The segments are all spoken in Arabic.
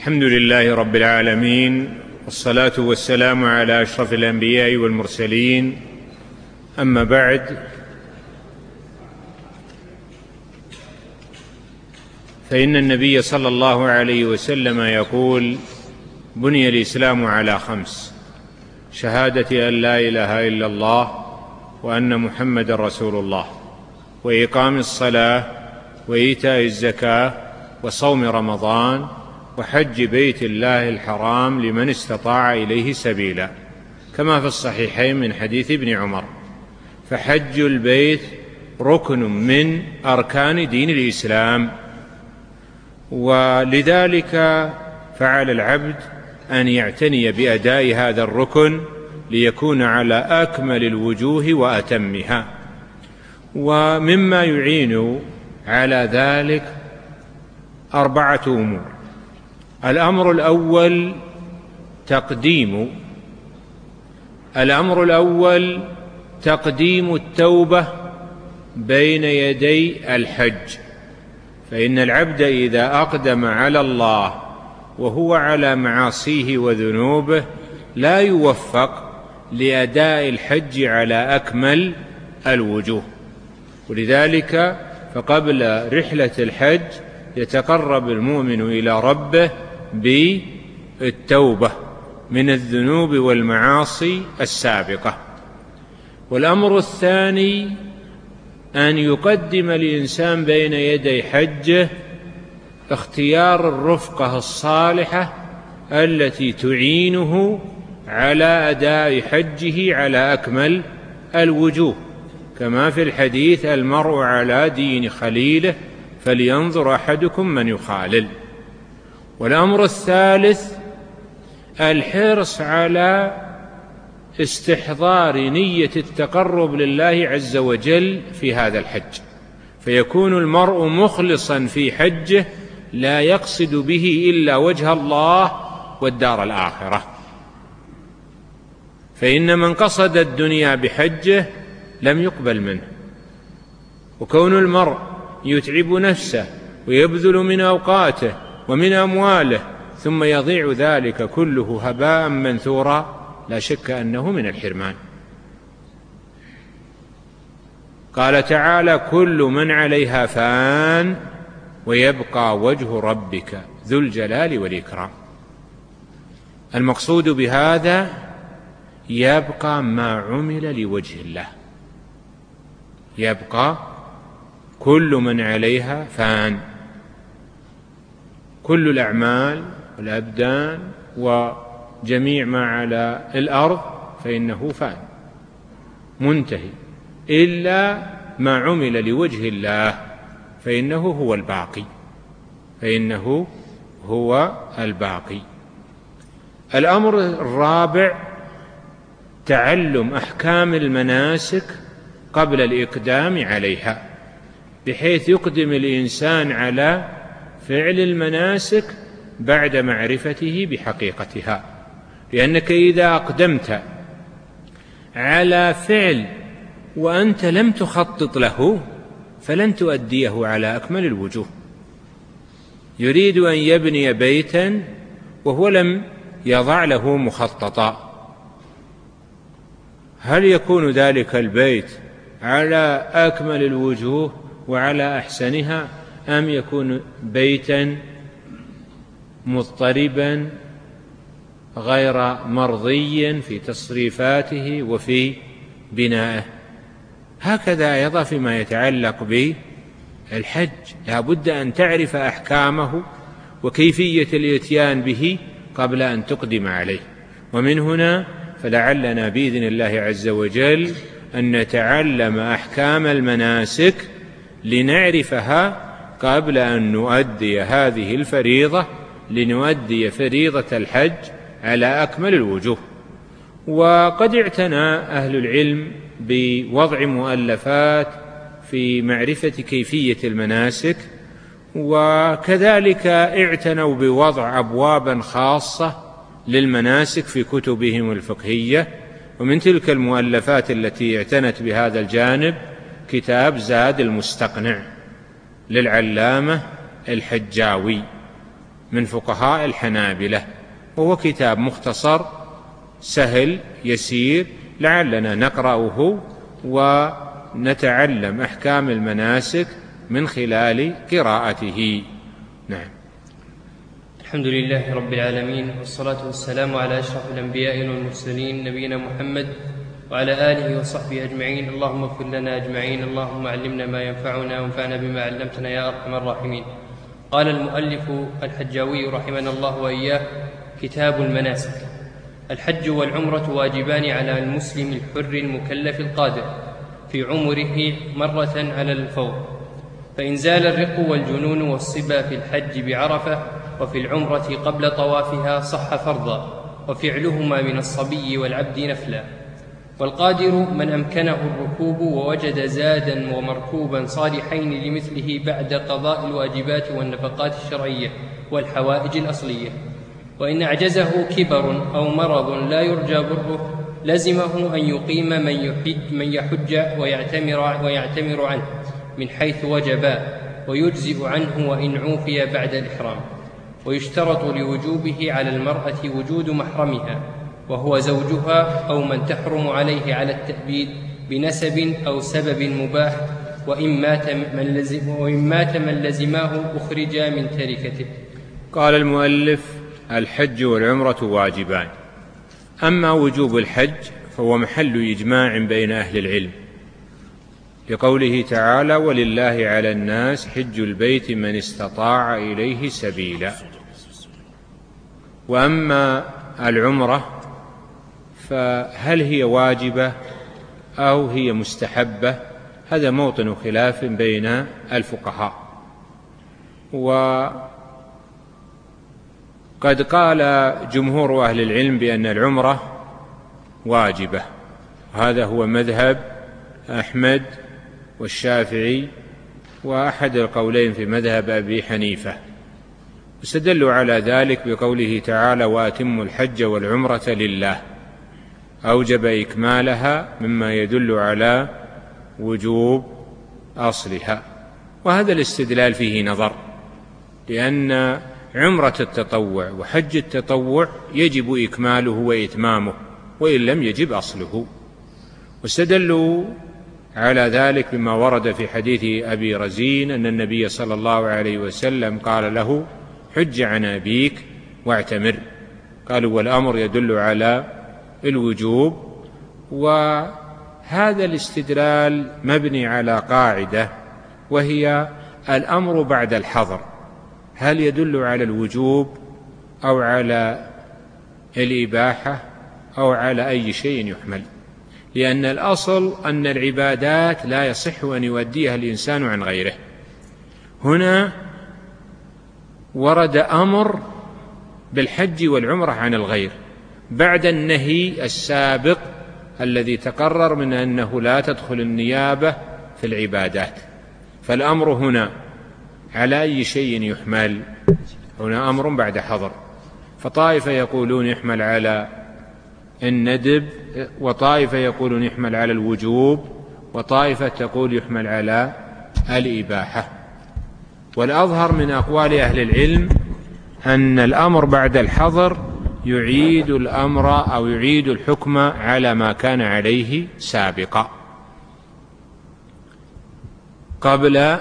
الحمد لله رب العالمين، والصلاة والسلام على أشرف الأنبياء والمرسلين، أما بعد، فإن النبي صلى الله عليه وسلم يقول: بني الإسلام على 5: شهادة أن لا إله إلا الله وأن محمد رسول الله، وإقام الصلاة، وإيتاء الزكاة، وصوم رمضان، وحج بيت الله الحرام لمن استطاع إليه سبيلا، كما في الصحيحين من حديث ابن عمر. فحج البيت ركن من أركان دين الإسلام، ولذلك فعلى العبد أن يعتني بأداء هذا الركن ليكون على أكمل الوجوه وأتمها. ومما يعين على ذلك 4 أمور. الأمر الأول تقديم التوبة بين يدي الحج، فإن العبد إذا أقدم على الله وهو على معاصيه وذنوبه لا يوفق لأداء الحج على أكمل الوجوه. ولذلك فقبل رحلة الحج يتقرب المؤمن إلى ربه بالتوبة من الذنوب والمعاصي السابقة. والأمر الثاني أن يقدم الإنسان بين يدي حجه اختيار الرفقة الصالحة التي تعينه على أداء حجه على أكمل الوجوه، كما في الحديث: المرء على دين خليله فلينظر أحدكم من يخالل. والأمر الثالث الحرص على استحضار نية التقرب لله عز وجل في هذا الحج، فيكون المرء مخلصا في حجه لا يقصد به إلا وجه الله والدار الآخرة. فإن من قصد الدنيا بحجه لم يقبل منه. وكون المرء يتعب نفسه ويبذل من أوقاته ومن أمواله ثم يضيع ذلك كله هباء منثورا لا شك أنه من الحرمان. قال تعالى: كل من عليها فان ويبقى وجه ربك ذو الجلال والإكرام. المقصود بهذا يبقى ما عمل لوجه الله، يبقى كل من عليها فان، كل الأعمال والأبدان وجميع ما على الأرض فإنه فان منتهي، إلا ما عمل لوجه الله فإنه هو الباقي. الأمر الرابع تعلم أحكام المناسك قبل الإقدام عليها، بحيث يقدم الإنسان على فعل المناسك بعد معرفته بحقيقتها. لأنك إذا أقدمت على فعل وأنت لم تخطط له فلن تؤديه على أكمل الوجوه. يريد أن يبني بيتا وهو لم يضع له مخططا، هل يكون ذلك البيت على أكمل الوجوه وعلى أحسنها، أم يكون بيتا مضطربا غير مرضي في تصريفاته وفي بنائه؟ هكذا أيضا فيما يتعلق بالحج، لا بد أن تعرف أحكامه وكيفية الإتيان به قبل أن تقدم عليه. ومن هنا فلعلنا بإذن الله عز وجل أن نتعلم أحكام المناسك لنعرفها قبل أن نؤدي هذه الفريضة، لنؤدي فريضة الحج على أكمل الوجوه. وقد اعتنى أهل العلم بوضع مؤلفات في معرفة كيفية المناسك، وكذلك اعتنوا بوضع أبوابا خاصة للمناسك في كتبهم الفقهية. ومن تلك المؤلفات التي اعتنت بهذا الجانب كتاب زاد المستقنع للعلامة الحجاوي، من فقهاء الحنابلة، وهو كتاب مختصر سهل يسير، لعلنا نقرأه ونتعلم أحكام المناسك من خلال قراءته. نعم. الحمد لله رب العالمين، والصلاة والسلام على أشرف الأنبياء والمرسلين نبينا محمد وعلى آله وصحبه أجمعين. اللهم اغفر لنا أجمعين، اللهم علمنا ما ينفعنا وانفعنا بما علمتنا يا أرحم الراحمين. قال المؤلف الحجاوي رحمنا الله وإياه: كتاب المناسك. الحج والعمرة واجبان على المسلم الحر المكلف القادر في عمره مرة على الفور، فإن زال الرق والجنون والصبا في الحج بعرفة وفي العمرة قبل طوافها صح فرضا، وفعلهما من الصبي والعبد نفلا. والقادر من أمكنه الركوب ووجد زادا ومركوبا صالحين لمثله بعد قضاء الواجبات والنفقات الشرعية والحوائج الأصلية. وإن أعجزه كبر أو مرض لا يرجى بره لزمه أن يقيم من يحج ويعتمر عنه من حيث وجبا، ويجزئ عنه وإن عوفي بعد الإحرام. ويشترط لوجوبه على المرأة وجود محرمها وهو زوجها أو من تحرم عليه على التأبيد بنسب أو سبب مباح، وإن مات من لزماه أخرج من تركته. قال المؤلف: الحج والعمرة واجبان. أما وجوب الحج فهو محل إجماع بين أهل العلم، لقوله تعالى: ولله على الناس حج البيت من استطاع إليه سبيلا. وأما العمرة فهل هي واجبة أو هي مستحبة؟ هذا موطن خلاف بين الفقهاء. وقد قال جمهور أهل العلم بأن العمرة واجبة، وهذا هو مذهب أحمد والشافعي وأحد القولين في مذهب أبي حنيفة. استدلوا على ذلك بقوله تعالى: وأتموا الحج والعمرة لله، أوجب إكمالها مما يدل على وجوب أصلها. وهذا الاستدلال فيه نظر، لأن عمرة التطوع وحج التطوع يجب إكماله وإتمامه وإن لم يجب أصله. واستدلوا على ذلك بما ورد في حديث أبي رزين أن النبي صلى الله عليه وسلم قال له: حج عن أبيك واعتمر. قالوا: والأمر يدل على الوجوب. وهذا الاستدلال مبني على قاعدة، وهي الأمر بعد الحظر، هل يدل على الوجوب أو على الإباحة أو على أي شيء يحمل؟ لأن الأصل أن العبادات لا يصح أن يؤديها الإنسان عن غيره. هنا ورد أمر بالحج والعمرة عن الغير بعد النهي السابق الذي تقرر من أنه لا تدخل النيابة في العبادات. فالأمر هنا على أي شيء يحمل؟ هنا أمر بعد حظر، فطائفة يقولون يحمل على الندب، وطائفة يقولون يحمل على الوجوب، وطائفة تقول يحمل على الإباحة. والأظهر من أقوال أهل العلم أن الأمر بعد الحظر يعيد الأمر أو يعيد الحكم على ما كان عليه سابقا قبل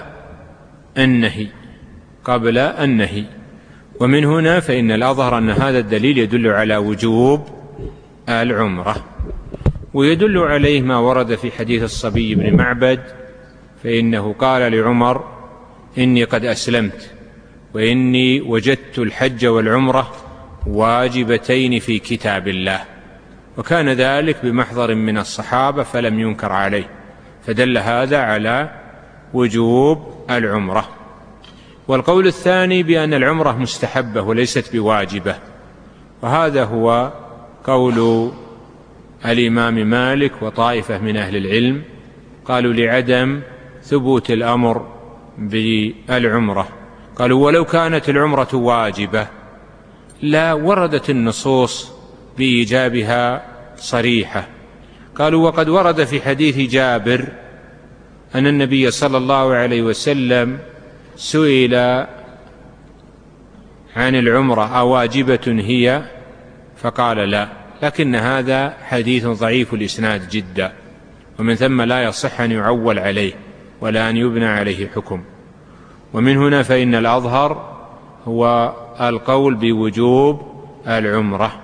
النهي. ومن هنا فإن الأظهر أن هذا الدليل يدل على وجوب العمرة. ويدل عليه ما ورد في حديث الصبي بن معبد، فإنه قال لعمر: إني قد أسلمت وإني وجدت الحج والعمرة واجبتين في كتاب الله. وكان ذلك بمحضر من الصحابة فلم ينكر عليه، فدل هذا على وجوب العمرة. والقول الثاني بأن العمرة مستحبة وليست بواجبة، وهذا هو قول الإمام مالك وطائفة من أهل العلم، قالوا لعدم ثبوت الأمر بالعمرة. قالوا: ولو كانت العمرة واجبة لا وردت النصوص بإيجابها صريحة. قالوا: وقد ورد في حديث جابر أن النبي صلى الله عليه وسلم سئل عن العمرة أواجبة هي؟ فقال لا، لكن هذا حديث ضعيف الإسناد جدا، ومن ثم لا يصح أن يعول عليه ولا أن يبنى عليه حكم. ومن هنا فإن الأظهر هو القول بوجوب العمرة.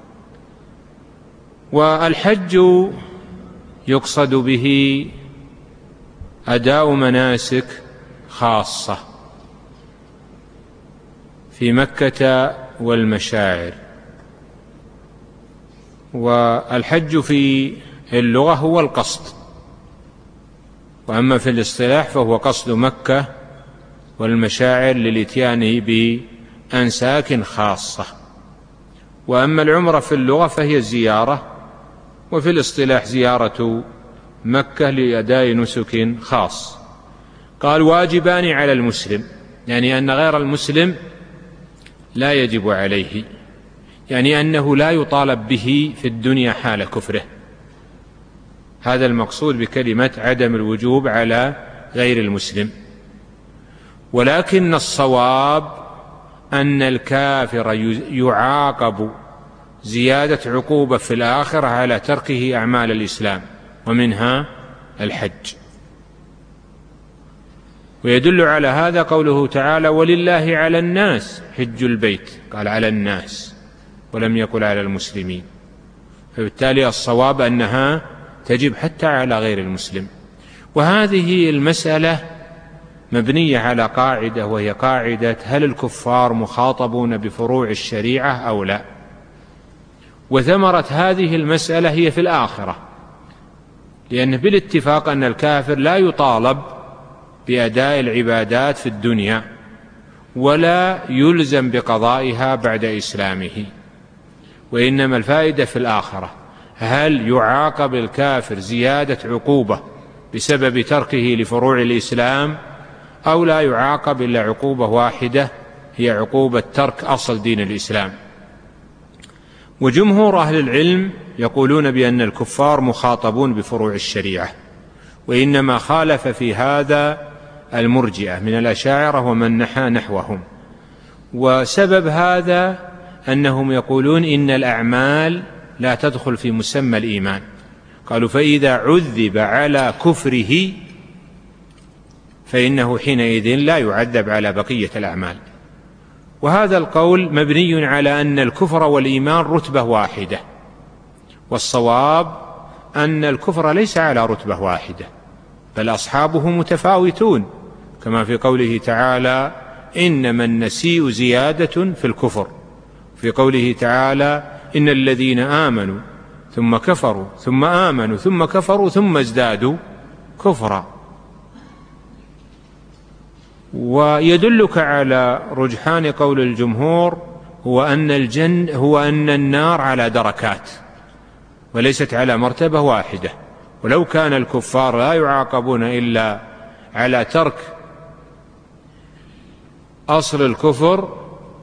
والحج يقصد به أداء مناسك خاصة في مكة والمشاعر. والحج في اللغة هو القصد، وأما في الاصطلاح فهو قصد مكة والمشاعر للإتيان بأنساك خاصة. وأما العمرة في اللغة فهي الزيارة، وفي الاصطلاح زيارة مكة لأداء نسك خاص. قال واجبان على المسلم، يعني أن غير المسلم لا يجب عليه، يعني أنه لا يطالب به في الدنيا حال كفره. هذا المقصود بكلمة عدم الوجوب على غير المسلم. ولكن الصواب أن الكافر يعاقب زيادة عقوبة في الآخرة على تركه أعمال الإسلام، ومنها الحج. ويدل على هذا قوله تعالى ولله على الناس حج البيت، قال على الناس ولم يقل على المسلمين، فبالتالي الصواب أنها تجب حتى على غير المسلم. وهذه المسألة مبنية على قاعدة، وهي قاعدة هل الكفار مخاطبون بفروع الشريعة أو لا؟ وثمرة هذه المسألة هي في الآخرة، لأن بالاتفاق أن الكافر لا يطالب بأداء العبادات في الدنيا ولا يلزم بقضائها بعد إسلامه، وإنما الفائدة في الآخرة. هل يعاقب الكافر زيادة عقوبة بسبب تركه لفروع الإسلام، أو لا يعاقب إلا عقوبة واحدة هي عقوبة ترك أصل دين الإسلام؟ وجمهور أهل العلم يقولون بأن الكفار مخاطبون بفروع الشريعة، وإنما خالف في هذا المرجئة من الأشاعرة ومن نحى نحوهم. وسبب هذا أنهم يقولون إن الأعمال لا تدخل في مسمى الإيمان. قالوا فإذا عذب على كفره فإنه حينئذ لا يعذب على بقية الأعمال. وهذا القول مبني على أن الكفر والإيمان رتبة واحدة، والصواب أن الكفر ليس على رتبة واحدة، بل أصحابه متفاوتون، كما في قوله تعالى إنما النسيء زيادة في الكفر، في قوله تعالى إن الذين آمنوا ثم كفروا ثم آمنوا ثم كفروا ثم ازدادوا كفرا. ويدلك على رجحان قول الجمهور هو أن النار على دركات وليست على مرتبة واحدة. ولو كان الكفار لا يعاقبون إلا على ترك أصل الكفر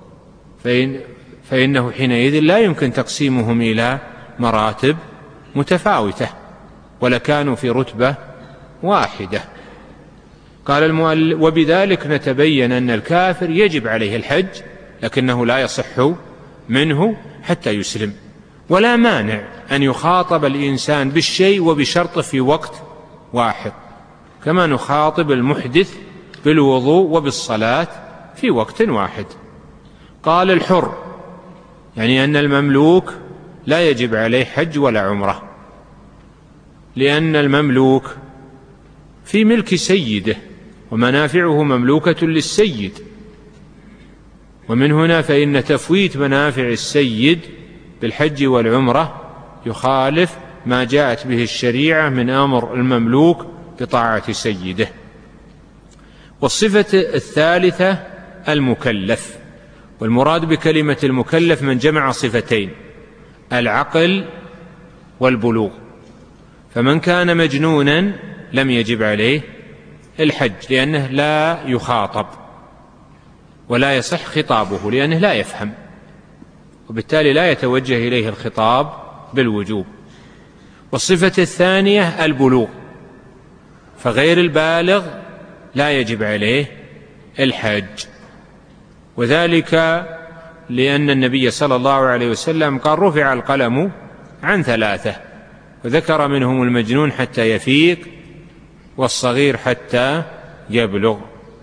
فإنه حينئذ لا يمكن تقسيمهم إلى مراتب متفاوتة، ولكانوا في رتبة واحدة. قال المؤلف وبذلك نتبين أن الكافر يجب عليه الحج، لكنه لا يصح منه حتى يسلم. ولا مانع أن يخاطب الإنسان بالشيء وبشرط في وقت واحد، كما نخاطب المحدث بالوضوء وبالصلاة في وقت واحد. قال الحر، يعني أن المملوك لا يجب عليه حج ولا عمرة، لأن المملوك في ملك سيده ومنافعه مملوكة للسيد، ومن هنا فإن تفويت منافع السيد بالحج والعمرة يخالف ما جاءت به الشريعة من أمر المملوك بطاعة سيده. والصفة الثالثة المكلف، والمراد بكلمة المكلف من جمع صفتين: العقل والبلوغ. فمن كان مجنونا لم يجب عليه الحج، لأنه لا يخاطب ولا يصح خطابه، لأنه لا يفهم، وبالتالي لا يتوجه إليه الخطاب بالوجوب. والصفة الثانية البلوغ، فغير البالغ لا يجب عليه الحج، وذلك لأن النبي صلى الله عليه وسلم قال رفع القلم عن 3، وذكر منهم المجنون حتى يفيق، والصغير حتى يبلغ.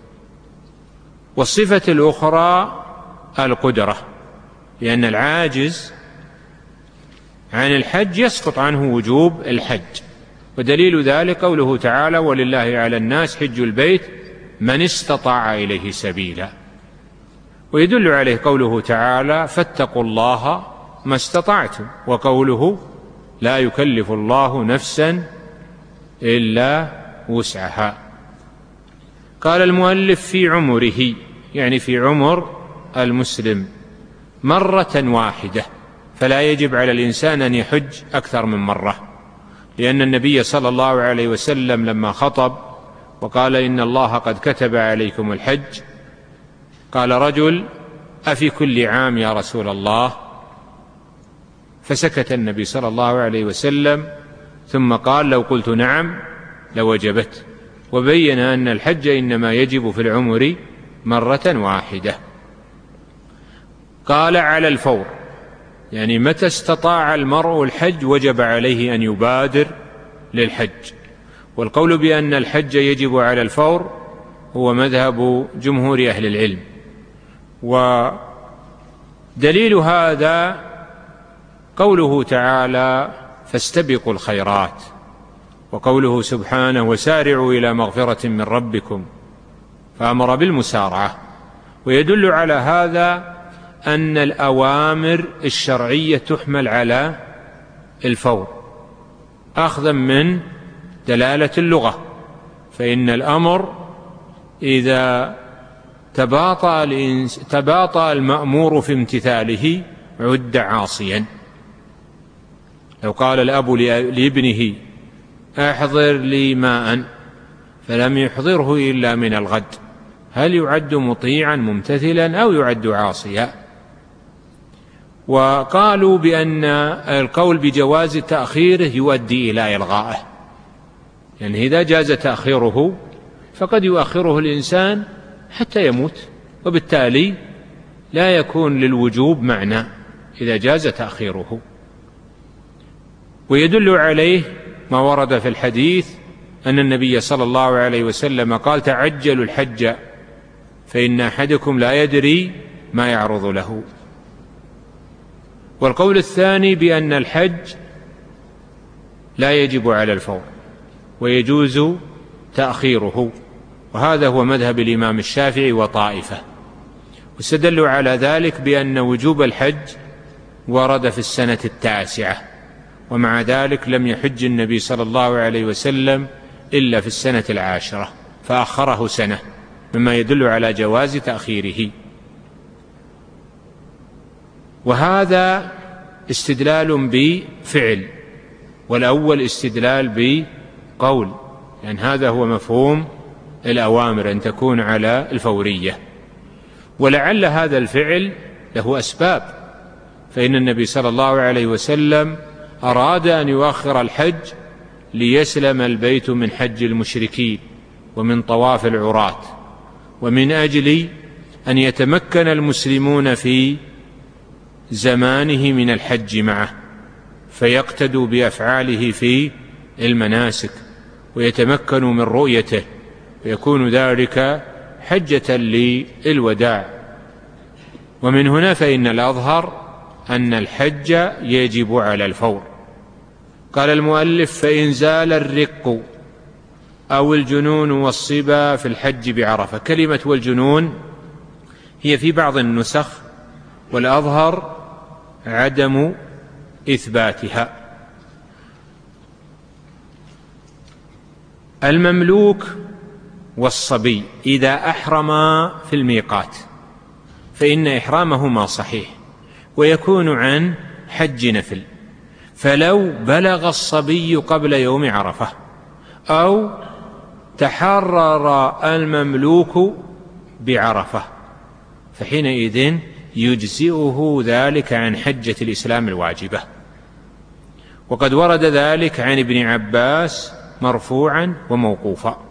والصفة الأخرى القدرة، لأن العاجز عن الحج يسقط عنه وجوب الحج، ودليل ذلك قوله تعالى: ولله على الناس حج البيت من استطاع إليه سبيلا. ويدل عليه قوله تعالى: فاتقوا الله ما استطعتم، وقوله: لا يكلف الله نفسا إلا وسعها. قال المؤلف: في عمره، يعني في عمر المسلم، مرة واحدة، فلا يجب على الإنسان أن يحج أكثر من مرة، لأن النبي صلى الله عليه وسلم لما خطب وقال: إن الله قد كتب عليكم الحج، قال رجل: أفي كل عام يا رسول الله؟ فسكت النبي صلى الله عليه وسلم، ثم قال: لو قلت نعم لوجبت، وبين أن الحج إنما يجب في العمر مرة واحدة. قال: على الفور، يعني متى استطاع المرء الحج وجب عليه أن يبادر للحج. والقول بأن الحج يجب على الفور هو مذهب جمهور أهل العلم، ودليل هذا قوله تعالى: فاستبقوا الخيرات، وقوله سبحانه: وسارعوا إلى مغفرة من ربكم، فأمر بالمسارعة. ويدل على هذا أن الأوامر الشرعية تحمل على الفور أخذا من دلالة اللغة، فإن الأمر إذا تباطأ المأمور في امتثاله عد عاصيا. لو قال الأب لابنه: أحضر لي ماء، فلم يحضره إلا من الغد، هل يعد مطيعا ممتثلا أو يعد عاصيا؟ وقالوا بأن القول بجواز تأخيره يؤدي إلى إلغائه، يعني إذا جاز تأخيره فقد يؤخره الإنسان حتى يموت، وبالتالي لا يكون للوجوب معنى إذا جاز تأخيره. ويدل عليه ما ورد في الحديث أن النبي صلى الله عليه وسلم قال: تعجلوا الحج فإن أحدكم لا يدري ما يعرض له. والقول الثاني بأن الحج لا يجب على الفور ويجوز تأخيره، وهذا هو مذهب الإمام الشافعي وطائفة، واستدلوا على ذلك بأن وجوب الحج ورد في السنة 9، ومع ذلك لم يحج النبي صلى الله عليه وسلم إلا في السنة 10، فأخره سنة، مما يدل على جواز تأخيره. وهذا استدلال بفعل، والأول استدلال بقول، لأن هذا هو مفهوم الأوامر أن تكون على الفورية. ولعل هذا الفعل له أسباب، فإن النبي صلى الله عليه وسلم أراد أن يؤخر الحج ليسلم البيت من حج المشركين ومن طواف العراة، ومن أجل أن يتمكن المسلمون في زمانه من الحج معه، فيقتدوا بأفعاله في المناسك ويتمكنوا من رؤيته، ويكون ذلك حجة للوداع. ومن هنا فإن الأظهر أن الحج يجب على الفور. قال المؤلف: فإن زال الرق أو الجنون والصبا في الحج بعرفة. كلمة والجنون هي في بعض النسخ، والأظهر عدم إثباتها. المملوك والصبي إذا أحرما في الميقات فإن إحرامهما صحيح، ويكون عن حج نفل، فلو بلغ الصبي قبل يوم عرفة أو تحرر المملوك بعرفة فحينئذ يجزئه ذلك عن حجة الإسلام الواجبة. وقد ورد ذلك عن ابن عباس مرفوعا وموقوفا.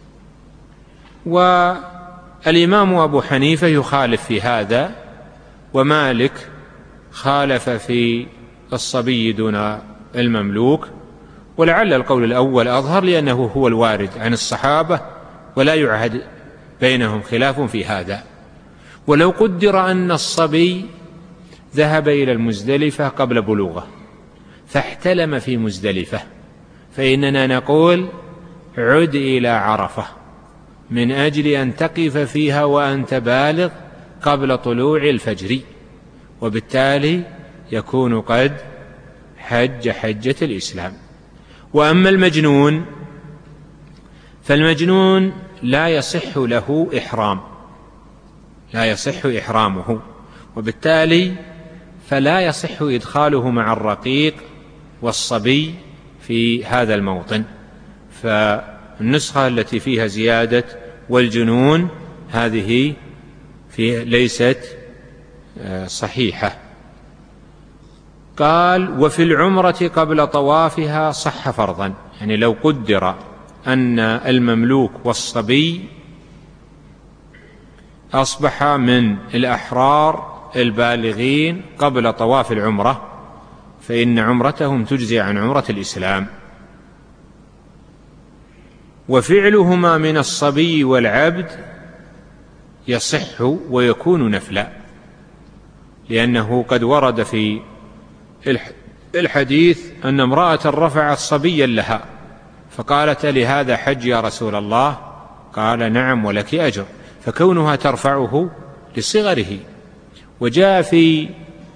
والإمام أبو حنيفة يخالف في هذا، ومالك خالف في الصبي دون المملوك، ولعل القول الأول أظهر لأنه هو الوارد عن الصحابة ولا يعهد بينهم خلاف في هذا. ولو قدر أن الصبي ذهب إلى المزدلفة قبل بلوغه فاحتلم في مزدلفة، فإننا نقول عد إلى عرفة من أجل أن تقف فيها وأنت بالغ قبل طلوع الفجر، وبالتالي يكون قد حج حجة الإسلام. وأما المجنون فالمجنون لا يصح له إحرام، لا يصح إحرامه، وبالتالي فلا يصح إدخاله مع الرقيق والصبي في هذا الموطن. فالنسخة التي فيها زيادة والجنون هذه ليست صحيحة. قال وفي العمرة قبل طوافها صح فرضا، يعني لو قدر أن المملوك والصبي أصبح من الأحرار البالغين قبل طواف العمرة فإن عمرتهم تجزي عن عمرة الإسلام. وفعلهما من الصبي والعبد يصح ويكون نفلا، لأنه قد ورد في الحديث أن امرأة رفعت صبيا لها فقالت لهذا حج يا رسول الله؟ قال نعم ولك أجر، فكونها ترفعه لصغره. وجاء في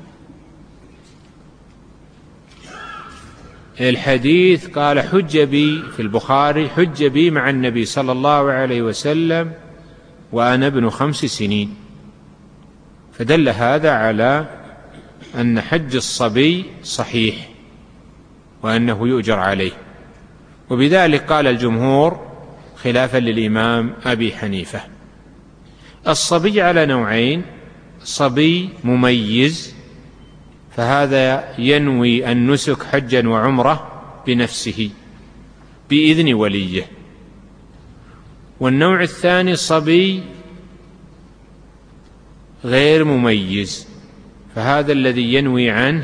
الحديث قال حج بي في البخاري حج بي مع النبي صلى الله عليه وسلم وأنا ابن 5 سنين، فدل هذا على أن حج الصبي صحيح وأنه يؤجر عليه، وبذلك قال الجمهور خلافا للإمام أبي حنيفة. الصبي على نوعين: صبي مميز فهذا ينوي النسك حجا وعمرة بنفسه بإذن وليه، والنوع الثاني صبي غير مميز فهذا الذي ينوي عنه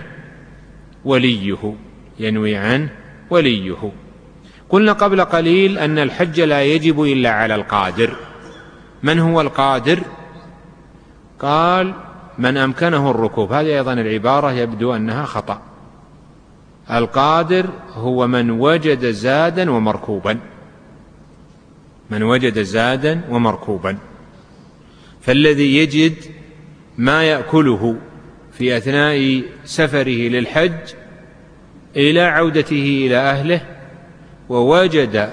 وليه. قلنا قبل قليل أن الحج لا يجب إلا على القادر. من هو القادر؟ قال من أمكنه الركوب. هذه أيضا العبارة يبدو أنها خطأ. القادر هو من وجد زادا ومركوبا، فالذي يجد ما يأكله في أثناء سفره للحج إلى عودته إلى أهله، ووجد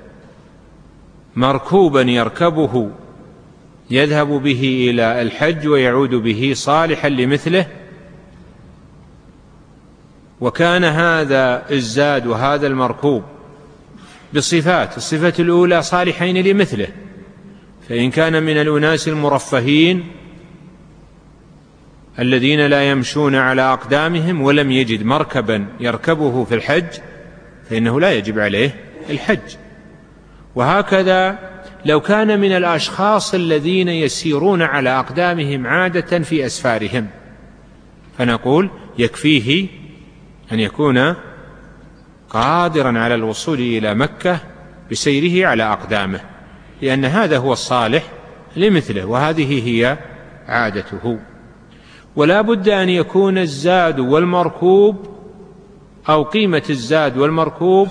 مركوبا يركبه يذهب به إلى الحج ويعود به صالحا لمثله، وكان هذا الزاد وهذا المركوب بصفات: الصفة الأولى صالحين لمثله، فإن كان من الأناس المرفهين الذين لا يمشون على أقدامهم ولم يجد مركبا يركبه في الحج فإنه لا يجب عليه الحج. وهكذا لو كان من الأشخاص الذين يسيرون على أقدامهم عادة في أسفارهم فنقول يكفيه أن يكون قادرا على الوصول إلى مكة بسيره على أقدامه، لأن هذا هو الصالح لمثله وهذه هي عادته. ولا بد أن يكون الزاد والمركوب أو قيمة الزاد والمركوب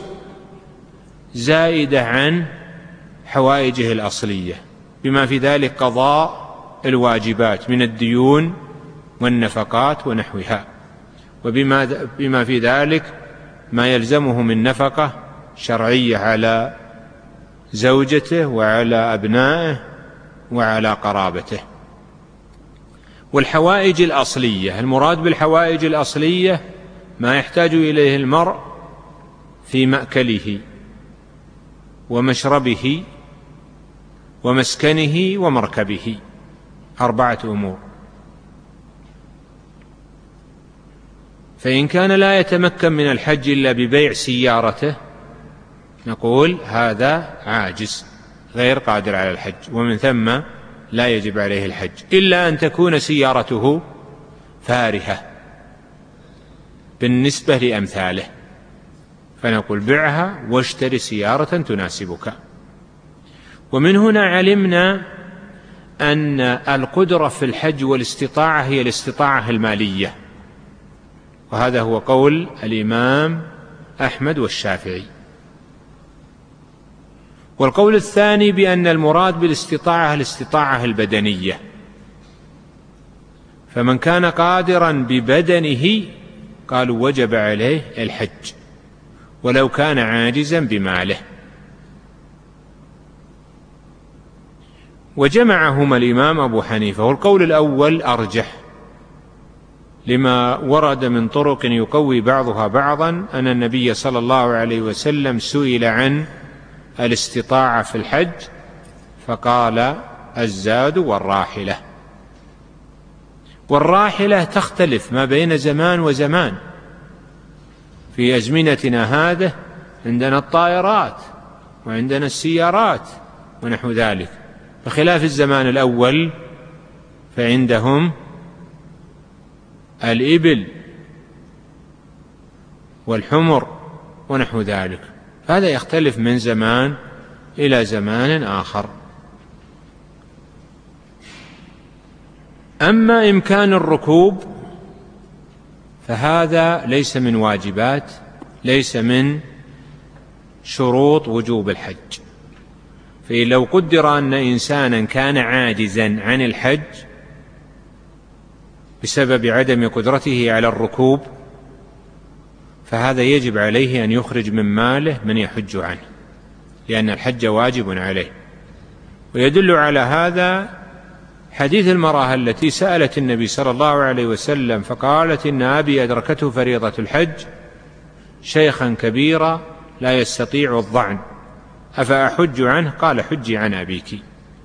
زائدة عن حوائجه الأصلية، بما في ذلك قضاء الواجبات من الديون والنفقات ونحوها، وبما في ذلك ما يلزمه من نفقة شرعية على زوجته وعلى أبنائه وعلى قرابته. والحوائج الأصلية، المراد بالحوائج الأصلية ما يحتاج إليه المرء في مأكله ومشربه ومسكنه ومركبه، 4 أمور. فإن كان لا يتمكن من الحج إلا ببيع سيارته نقول هذا عاجز غير قادر على الحج، ومن ثم لا يجب عليه الحج، إلا أن تكون سيارته فارهة بالنسبة لأمثاله، فنقول بعها واشتري سيارة تناسبك. ومن هنا علمنا أن القدرة في الحج والاستطاعة هي الاستطاعة المالية، وهذا هو قول الإمام أحمد والشافعي. والقول الثاني بأن المراد بالاستطاعة الاستطاعة البدنية، فمن كان قادرا ببدنه قالوا وجب عليه الحج ولو كان عاجزا بماله. وجمعهما الإمام أبو حنيفة، والقول الأول أرجح لما ورد من طرق يقوي بعضها بعضا أن النبي صلى الله عليه وسلم سئل عن الاستطاعة في الحج فقال الزاد والراحلة. والراحلة تختلف ما بين زمان وزمان، في أزمنتنا هذه عندنا الطائرات وعندنا السيارات ونحو ذلك، بخلاف الزمان الأول فعندهم الإبل والحمر ونحو ذلك، هذا يختلف من زمان إلى زمان آخر. أما إمكان الركوب فهذا ليس من واجبات، ليس من شروط وجوب الحج. فلو قدر أن إنسانا كان عاجزا عن الحج بسبب عدم قدرته على الركوب فهذا يجب عليه أن يخرج من ماله من يحج عنه، لأن الحج واجب عليه. ويدل على هذا حديث المرأة التي سألت النبي صلى الله عليه وسلم فقالت إن أبي أدركته فريضة الحج شيخا كبيرا لا يستطيع الظعن أفأحج عنه؟ قال حجي عن أبيك.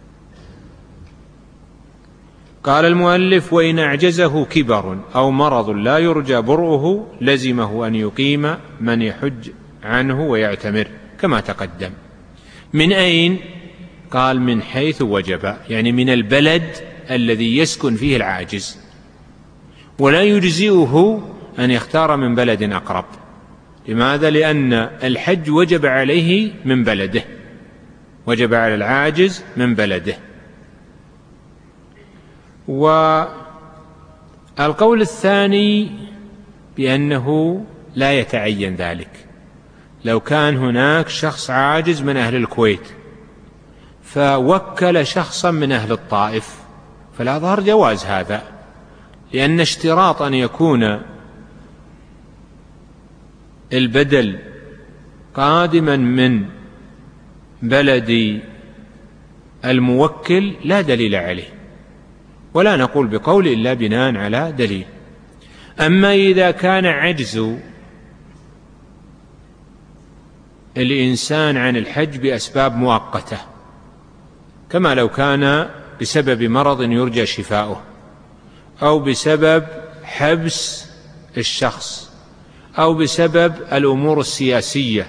قال المؤلف وإن أعجزه كبر أو مرض لا يرجى برؤه لزمه أن يقيم من يحج عنه ويعتمر كما تقدم. من أين؟ قال من حيث وجب، يعني من البلد الذي يسكن فيه العاجز، ولا يجزئه أن يختار من بلد أقرب. لماذا؟ لأن الحج وجب عليه من بلده، وجب على العاجز من بلده. والقول الثاني بأنه لا يتعين ذلك. لو كان هناك شخص عاجز من أهل الكويت فوكل شخصا من أهل الطائف فلا ظهر جواز هذا، لأن اشتراط أن يكون البدل قادما من بلد الموكل لا دليل عليه، ولا نقول بقول إلا بناء على دليل. أما إذا كان عجز الإنسان عن الحج بأسباب مؤقتة، كما لو كان بسبب مرض يرجى شفاؤه، أو بسبب حبس الشخص، أو بسبب الأمور السياسية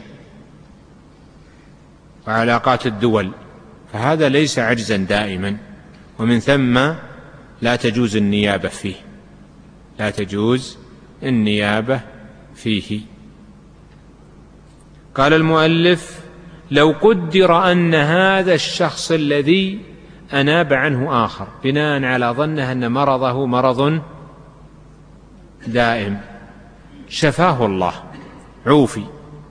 وعلاقات الدول، فهذا ليس عجزا دائما، ومن ثم لا تجوز النيابة فيه، لا تجوز النيابة فيه. قال المؤلف لو قدر أن هذا الشخص الذي أناب عنه آخر بناء على ظنه أن مرضه مرض دائم شفاه الله عوفي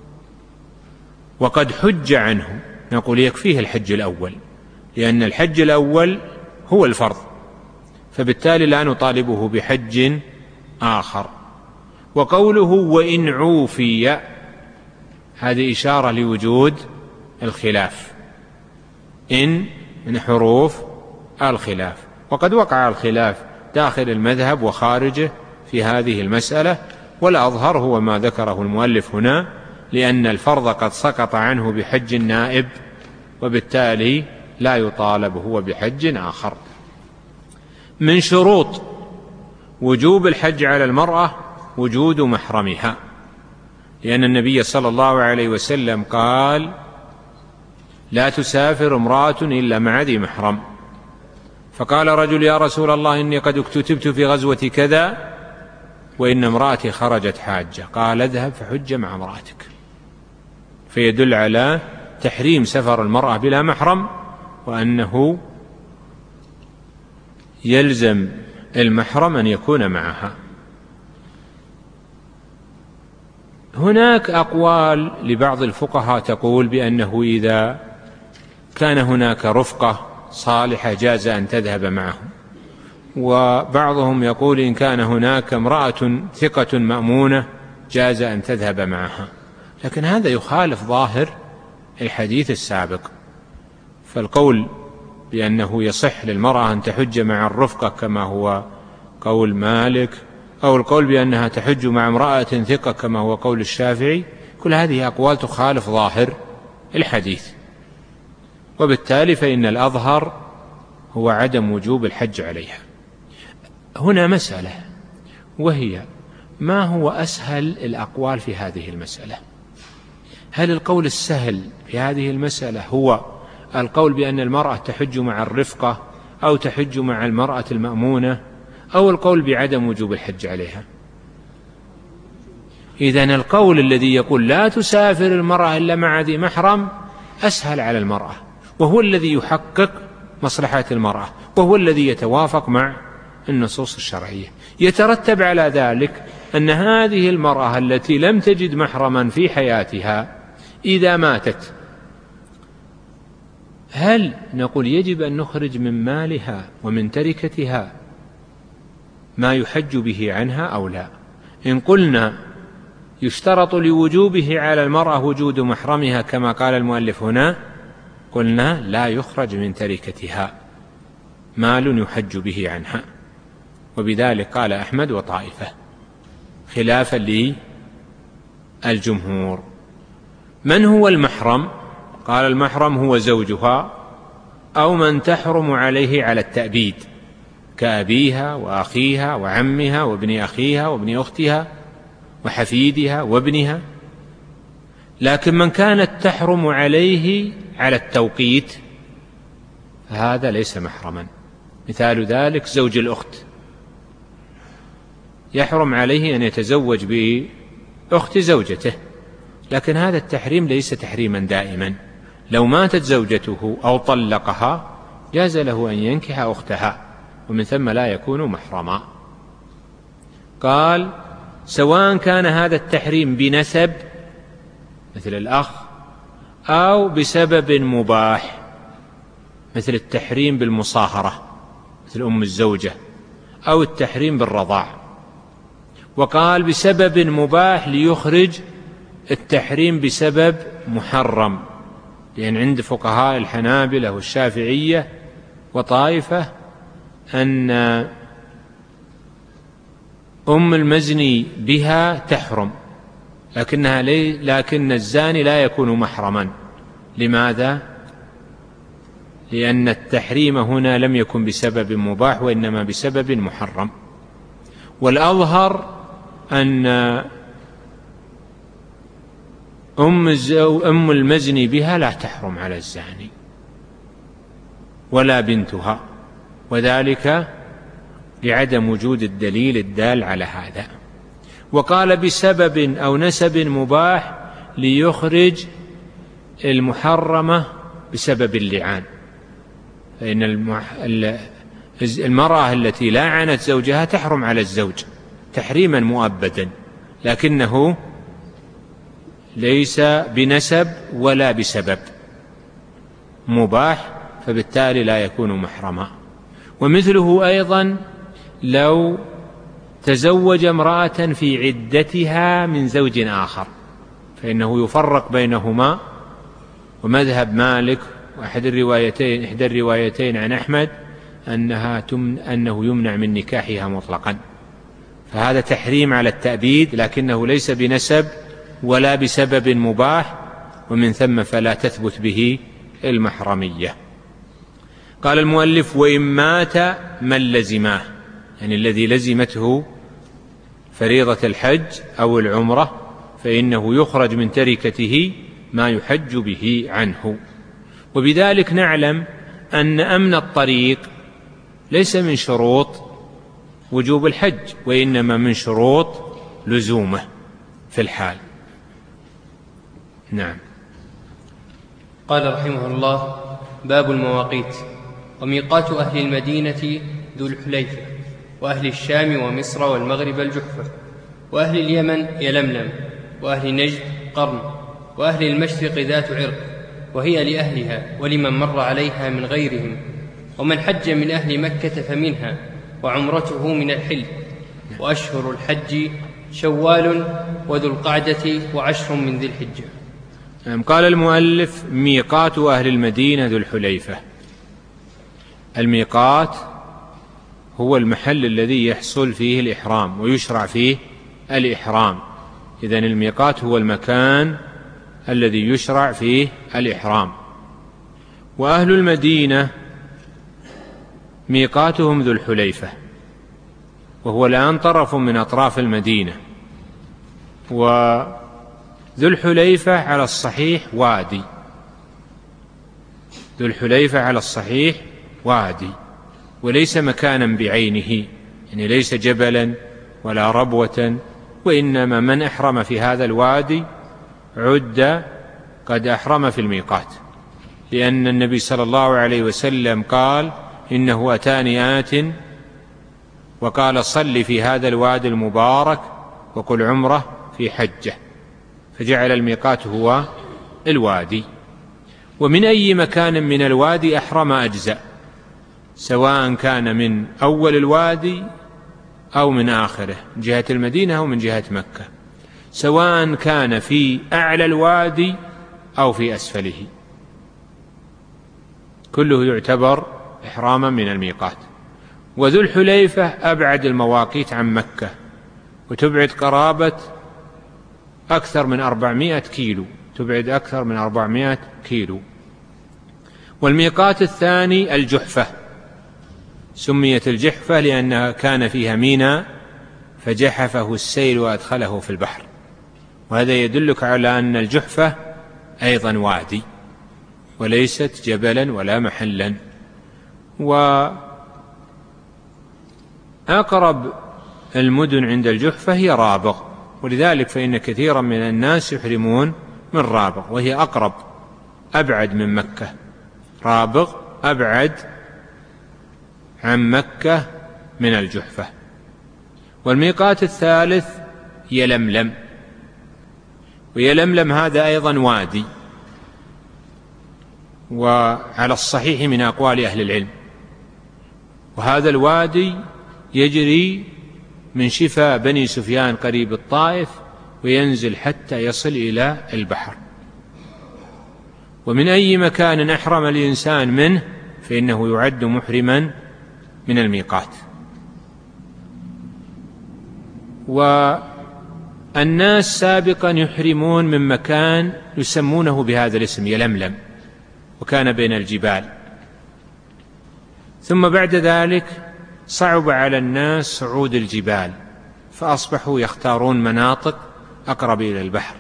وقد حج عنه، نقول يكفيه الحج الأول، لأن الحج الأول هو الفرض، فبالتالي لا نطالبه بحج آخر. وقوله وإن عوفي هذه إشارة لوجود الخلاف، إن من حروف الخلاف، وقد وقع الخلاف داخل المذهب وخارجه في هذه المسألة، والأظهر هو ما ذكره المؤلف هنا، لأن الفرض قد سقط عنه بحج النائب، وبالتالي لا يطالب هو بحج آخر. من شروط وجوب الحج على المرأة وجود محرمها، لأن النبي صلى الله عليه وسلم قال لا تسافر امرأة إلا مع ذي محرم، فقال رجل: يا رسول الله، إني قد اكتتبت في غزوة كذا وإن امرأتي خرجت حاجة. قال: اذهب فحج مع امرأتك. فيدل على تحريم سفر المرأة بلا محرم، وأنه يلزم المحرم أن يكون معها. هناك أقوال لبعض الفقهاء تقول بأنه إذا كان هناك رفقة صالحة جاز أن تذهب معهم، وبعضهم يقول إن كان هناك امرأة ثقة مأمونة جاز أن تذهب معها، لكن هذا يخالف ظاهر الحديث السابق. فالقول بأنه يصح للمرأة أن تحج مع الرفقة كما هو قول مالك، أو القول بأنها تحج مع امرأة ثقة كما هو قول الشافعي، كل هذه أقوال تخالف ظاهر الحديث، وبالتالي فإن الأظهر هو عدم وجوب الحج عليها. هنا مسألة، وهي: ما هو أسهل الأقوال في هذه المسألة؟ هل القول السهل في هذه المسألة هو القول بأن المرأة تحج مع الرفقة أو تحج مع المرأة المأمونة، أو القول بعدم وجوب الحج عليها؟ إذن القول الذي يقول لا تسافر المرأة إلا مع ذي محرم أسهل على المرأة، وهو الذي يحقق مصلحة المرأة، وهو الذي يتوافق مع النصوص الشرعية. يترتب على ذلك أن هذه المرأة التي لم تجد محرما في حياتها إذا ماتت، هل نقول يجب أن نخرج من مالها ومن تركتها ما يحج به عنها أو لا؟ إن قلنا يشترط لوجوبه على المرأة وجود محرمها كما قال المؤلف هنا، قلنا لا يخرج من تركتها مال يحج به عنها، وبذلك قال أحمد وطائفة خلافا للجمهور. من هو المحرم؟ قال: المحرم هو زوجها أو من تحرم عليه على التأبيد، كأبيها وأخيها وعمها وابن أخيها وابن أختها وحفيدها وابنها. لكن من كانت تحرم عليه على التوقيت هذا ليس محرما. مثال ذلك زوج الأخت، يحرم عليه أن يتزوج بأخت زوجته، لكن هذا التحريم ليس تحريما دائما. لو ماتت زوجته أو طلقها جاز له أن ينكح أختها، ومن ثم لا يكون محرما. قال: سواء كان هذا التحريم بنسب مثل الأخ، أو بسبب مباح مثل التحريم بالمصاهرة مثل أم الزوجة، أو التحريم بالرضاع. وقال بسبب مباح ليخرج التحريم بسبب محرم، لأن عند فقهاء الحنابلة والشافعية وطائفة أن أم المزني بها تحرم، لكن الزاني لا يكون محرما. لماذا؟ لأن التحريم هنا لم يكن بسبب مباح وإنما بسبب محرم. والأظهر أن أم المزني بها لا تحرم على الزاني ولا بنتها، وذلك لعدم وجود الدليل الدال على هذا. وقال بسبب أو نسب مباح ليخرج المحرمة بسبب اللعان، فإن المرأة التي لاعنت زوجها تحرم على الزوج تحريما مؤبدا، لكنه ليس بنسب ولا بسبب، مباح، فبالتالي لا يكون محرما. ومثله أيضا لو تزوج امرأة في عدتها من زوج آخر، فإنه يفرق بينهما. ومذهب مالك وإحدى الروايتين عن أحمد أنه يمنع من نكاحها مطلقا، فهذا تحريم على التأبيد، لكنه ليس بنسب ولا بسبب مباح، ومن ثم فلا تثبت به المحرمية. قال المؤلف: وإن مات من لزماه، يعني الذي لزمته فريضة الحج أو العمرة، فإنه يخرج من تركته ما يحج به عنه. وبذلك نعلم أن أمن الطريق ليس من شروط وجوب الحج، وإنما من شروط لزومه في الحال. نعم. قال رحمه الله: باب المواقيت. وميقات أهل المدينة ذو الحليفة، وأهل الشام ومصر والمغرب الجحفة، وأهل اليمن يلملم، وأهل نجد قرن، وأهل المشرق ذات عرق، وهي لأهلها ولمن مر عليها من غيرهم، ومن حج من أهل مكة فمنها، وعمرته من الحل. وأشهر الحج شوال وذو القعدة وعشر من ذي الحجة. قال المؤلف: ميقات أهل المدينة ذو الحليفة. الميقات هو المحل الذي يحصل فيه الإحرام ويشرع فيه الإحرام. إذن الميقات هو المكان الذي يشرع فيه الإحرام. وأهل المدينة ميقاتهم ذو الحليفة، وهو الآن طرف من أطراف المدينة. وذو الحليفة على الصحيح وادي، ذو الحليفة على الصحيح وادي، وليس مكانا بعينه، يعني ليس جبلا ولا ربوة، وإنما من أحرم في هذا الوادي عد قد أحرم في الميقات، لأن النبي صلى الله عليه وسلم قال: إنه أتاني آت وقال: صل في هذا الوادي المبارك وقل عمره في حجة، فجعل الميقات هو الوادي. ومن أي مكان من الوادي أحرم أجزاء، سواء كان من أول الوادي أو من آخره، من جهة المدينة أو من جهة مكة، سواء كان في أعلى الوادي أو في أسفله، كله يعتبر إحراما من الميقات. وذو الحليفة أبعد المواقيت عن مكة، وتبعد قرابة أكثر من 400 كيلو، تبعد أكثر من 400 كيلو. والميقات الثاني الجحفة، سميت الجحفة لأنها كان فيها ميناء فجحفه السيل وأدخله في البحر، وهذا يدلك على أن الجحفة أيضا وادي وليست جبلا ولا محلا. وأقرب المدن عند الجحفة هي رابغ، ولذلك فإن كثيرا من الناس يحرمون من رابغ، وهي أقرب أبعد من مكة. رابغ أبعد عن مكة من الجحفة. والميقات الثالث يلملم، ويلملم هذا أيضا وادي، وعلى الصحيح من أقوال أهل العلم. وهذا الوادي يجري من شفا بني سفيان قريب الطائف وينزل حتى يصل إلى البحر. ومن أي مكان أحرم الإنسان منه فإنه يعد محرما من الميقات. والناس سابقا يحرمون من مكان يسمونه بهذا الاسم يلملم، وكان بين الجبال، ثم بعد ذلك صعب على الناس صعود الجبال، فأصبحوا يختارون مناطق أقرب إلى البحر،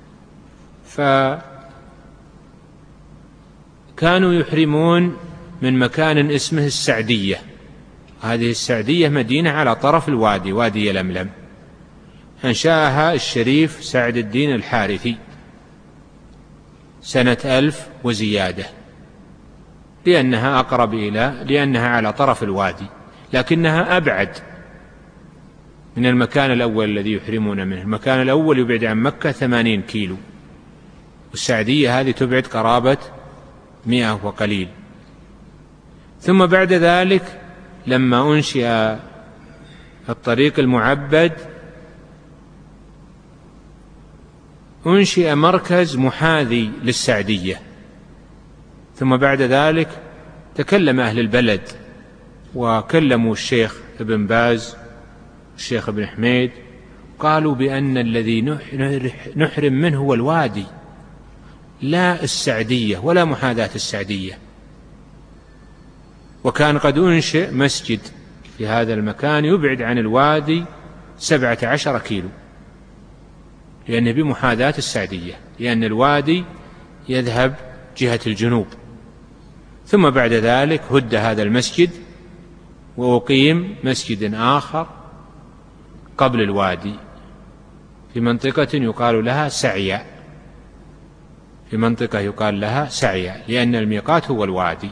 فكانوا يحرمون من مكان اسمه السعدية. هذه السعدية مدينة على طرف الوادي، وادي يلملم، أنشأها الشريف سعد الدين الحارثي سنة 1000 وزيادة، لأنها على طرف الوادي، لكنها أبعد من المكان الأول الذي يحرمون منه. المكان الأول يبعد عن مكة 80 كيلو، والسعدية هذه تبعد قرابة 100 وقليل. ثم بعد ذلك لما أنشئ الطريق المعبد أنشئ مركز محاذي للسعدية. ثم بعد ذلك تكلم أهل البلد وكلموا الشيخ ابن باز والشيخ ابن حميد، قالوا بأن الذي نحرم منه هو الوادي، لا السعدية ولا محاذاة السعدية. وكان قد أنشئ مسجد في هذا المكان يبعد عن الوادي 17 كيلو، لأنه بمحاذاة السعدية، لأن الوادي يذهب جهة الجنوب. ثم بعد ذلك هد هذا المسجد وأقيم مسجد آخر قبل الوادي في منطقة يقال لها سعيا، في منطقة يقال لها سعيا، لأن الميقات هو الوادي.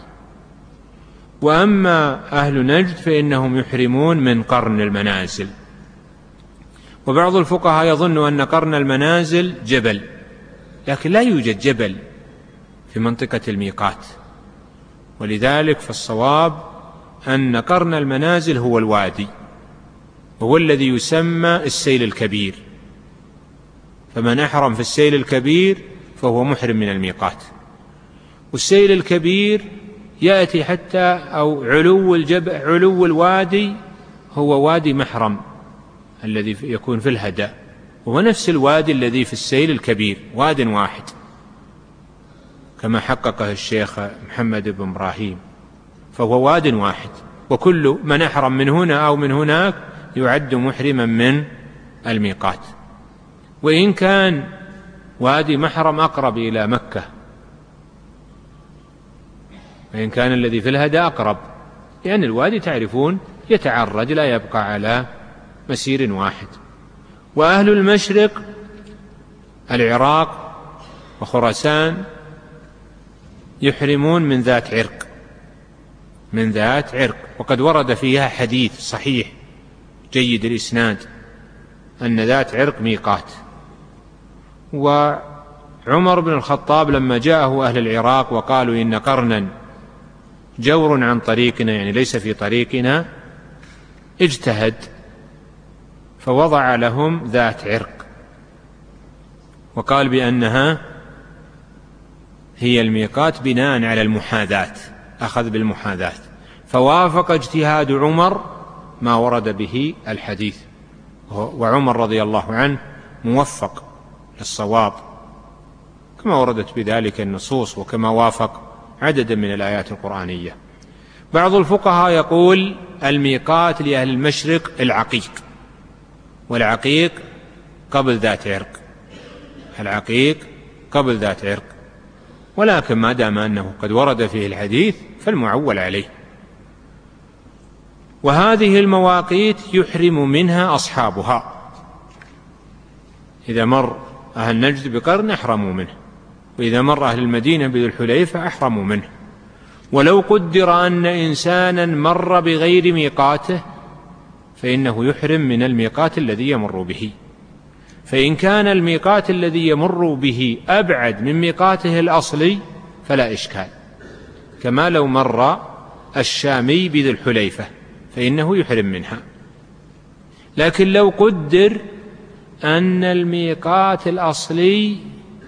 وأما أهل نجد فإنهم يحرمون من قرن المنازل، وبعض الفقهاء يظن أن قرن المنازل جبل، لكن لا يوجد جبل في منطقة الميقات، ولذلك فالصواب أن قرن المنازل هو الوادي، وهو الذي يسمى السيل الكبير، فمن أحرم في السيل الكبير فهو محرم من الميقات. والسيل الكبير يأتي حتى أو علو الوادي هو وادي محرم الذي يكون في الهدى، وهو نفس الوادي الذي في السيل الكبير، واد واحد كما حققه الشيخ محمد بن إبراهيم، فهو واد واحد، وكل من أحرم من هنا أو من هناك يعد محرما من الميقات. وإن كان وادي محرم أقرب إلى مكة، وإن كان الذي في الهدى أقرب، لأن الوادي تعرفون يتعرج لا يبقى على مسير واحد. وأهل المشرق العراق وخراسان يحرمون من ذات عرق، من ذات عرق، وقد ورد فيها حديث صحيح جيد الإسناد أن ذات عرق ميقات. وعمر بن الخطاب لما جاءه أهل العراق وقالوا إن قرنا جور عن طريقنا، يعني ليس في طريقنا، اجتهد فوضع لهم ذات عرق، وقال بأنها هي الميقات بناء على المحاذاة، أخذ بالمحاذاة، فوافق اجتهاد عمر ما ورد به الحديث، وعمر رضي الله عنه موفق للصواب كما وردت بذلك النصوص، وكما وافق عددا من الآيات القرآنية. بعض الفقهاء يقول الميقات لأهل المشرق العقيق، والعقيق قبل ذات عرق، العقيق قبل ذات عرق، ولكن ما دام أنه قد ورد فيه الحديث فالمعول عليه. وهذه المواقيت يحرم منها أصحابها، إذا مر أهل نجد بقرن أحرموا منه، وإذا مر أهل المدينة بذي الحليفة أحرموا منه. ولو قدر أن إنسانا مر بغير ميقاته فإنه يحرم من الميقات الذي يمر به، فإن كان الميقات الذي يمر به أبعد من ميقاته الأصلي فلا إشكال، كما لو مر الشامي بذي الحليفة فإنه يحرم منها. لكن لو قدر أن الميقات الأصلي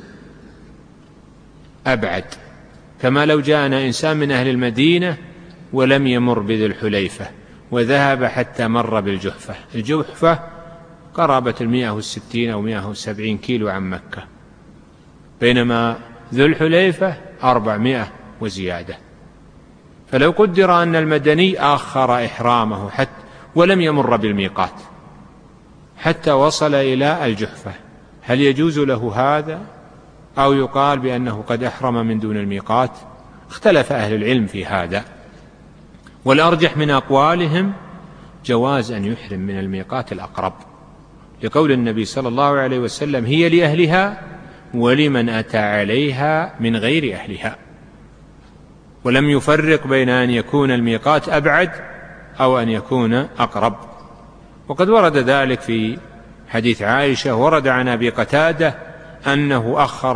أبعد، كما لو جاءنا إنسان من أهل المدينة ولم يمر بذي الحليفة وذهب حتى مر بالجحفة، الجحفة قرابة 160 أو 170 كيلو عن مكة، بينما ذو الحليفة 400 وزيادة. فلو قدر أن المدني آخر إحرامه حتى ولم يمر بالميقات حتى وصل إلى الجحفة، هل يجوز له هذا أو يقال بأنه قد أحرم من دون الميقات؟ اختلف أهل العلم في هذا، والأرجح من أقوالهم جواز أن يحرم من الميقات الأقرب، لقول النبي صلى الله عليه وسلم هي لأهلها ولمن أتى عليها من غير أهلها، ولم يفرق بين أن يكون الميقات أبعد أو أن يكون أقرب. وقد ورد ذلك في حديث عائشة، ورد عن أبي قتادة أنه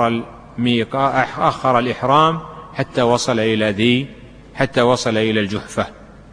أخر الإحرام حتى وصل إلى الجحفة.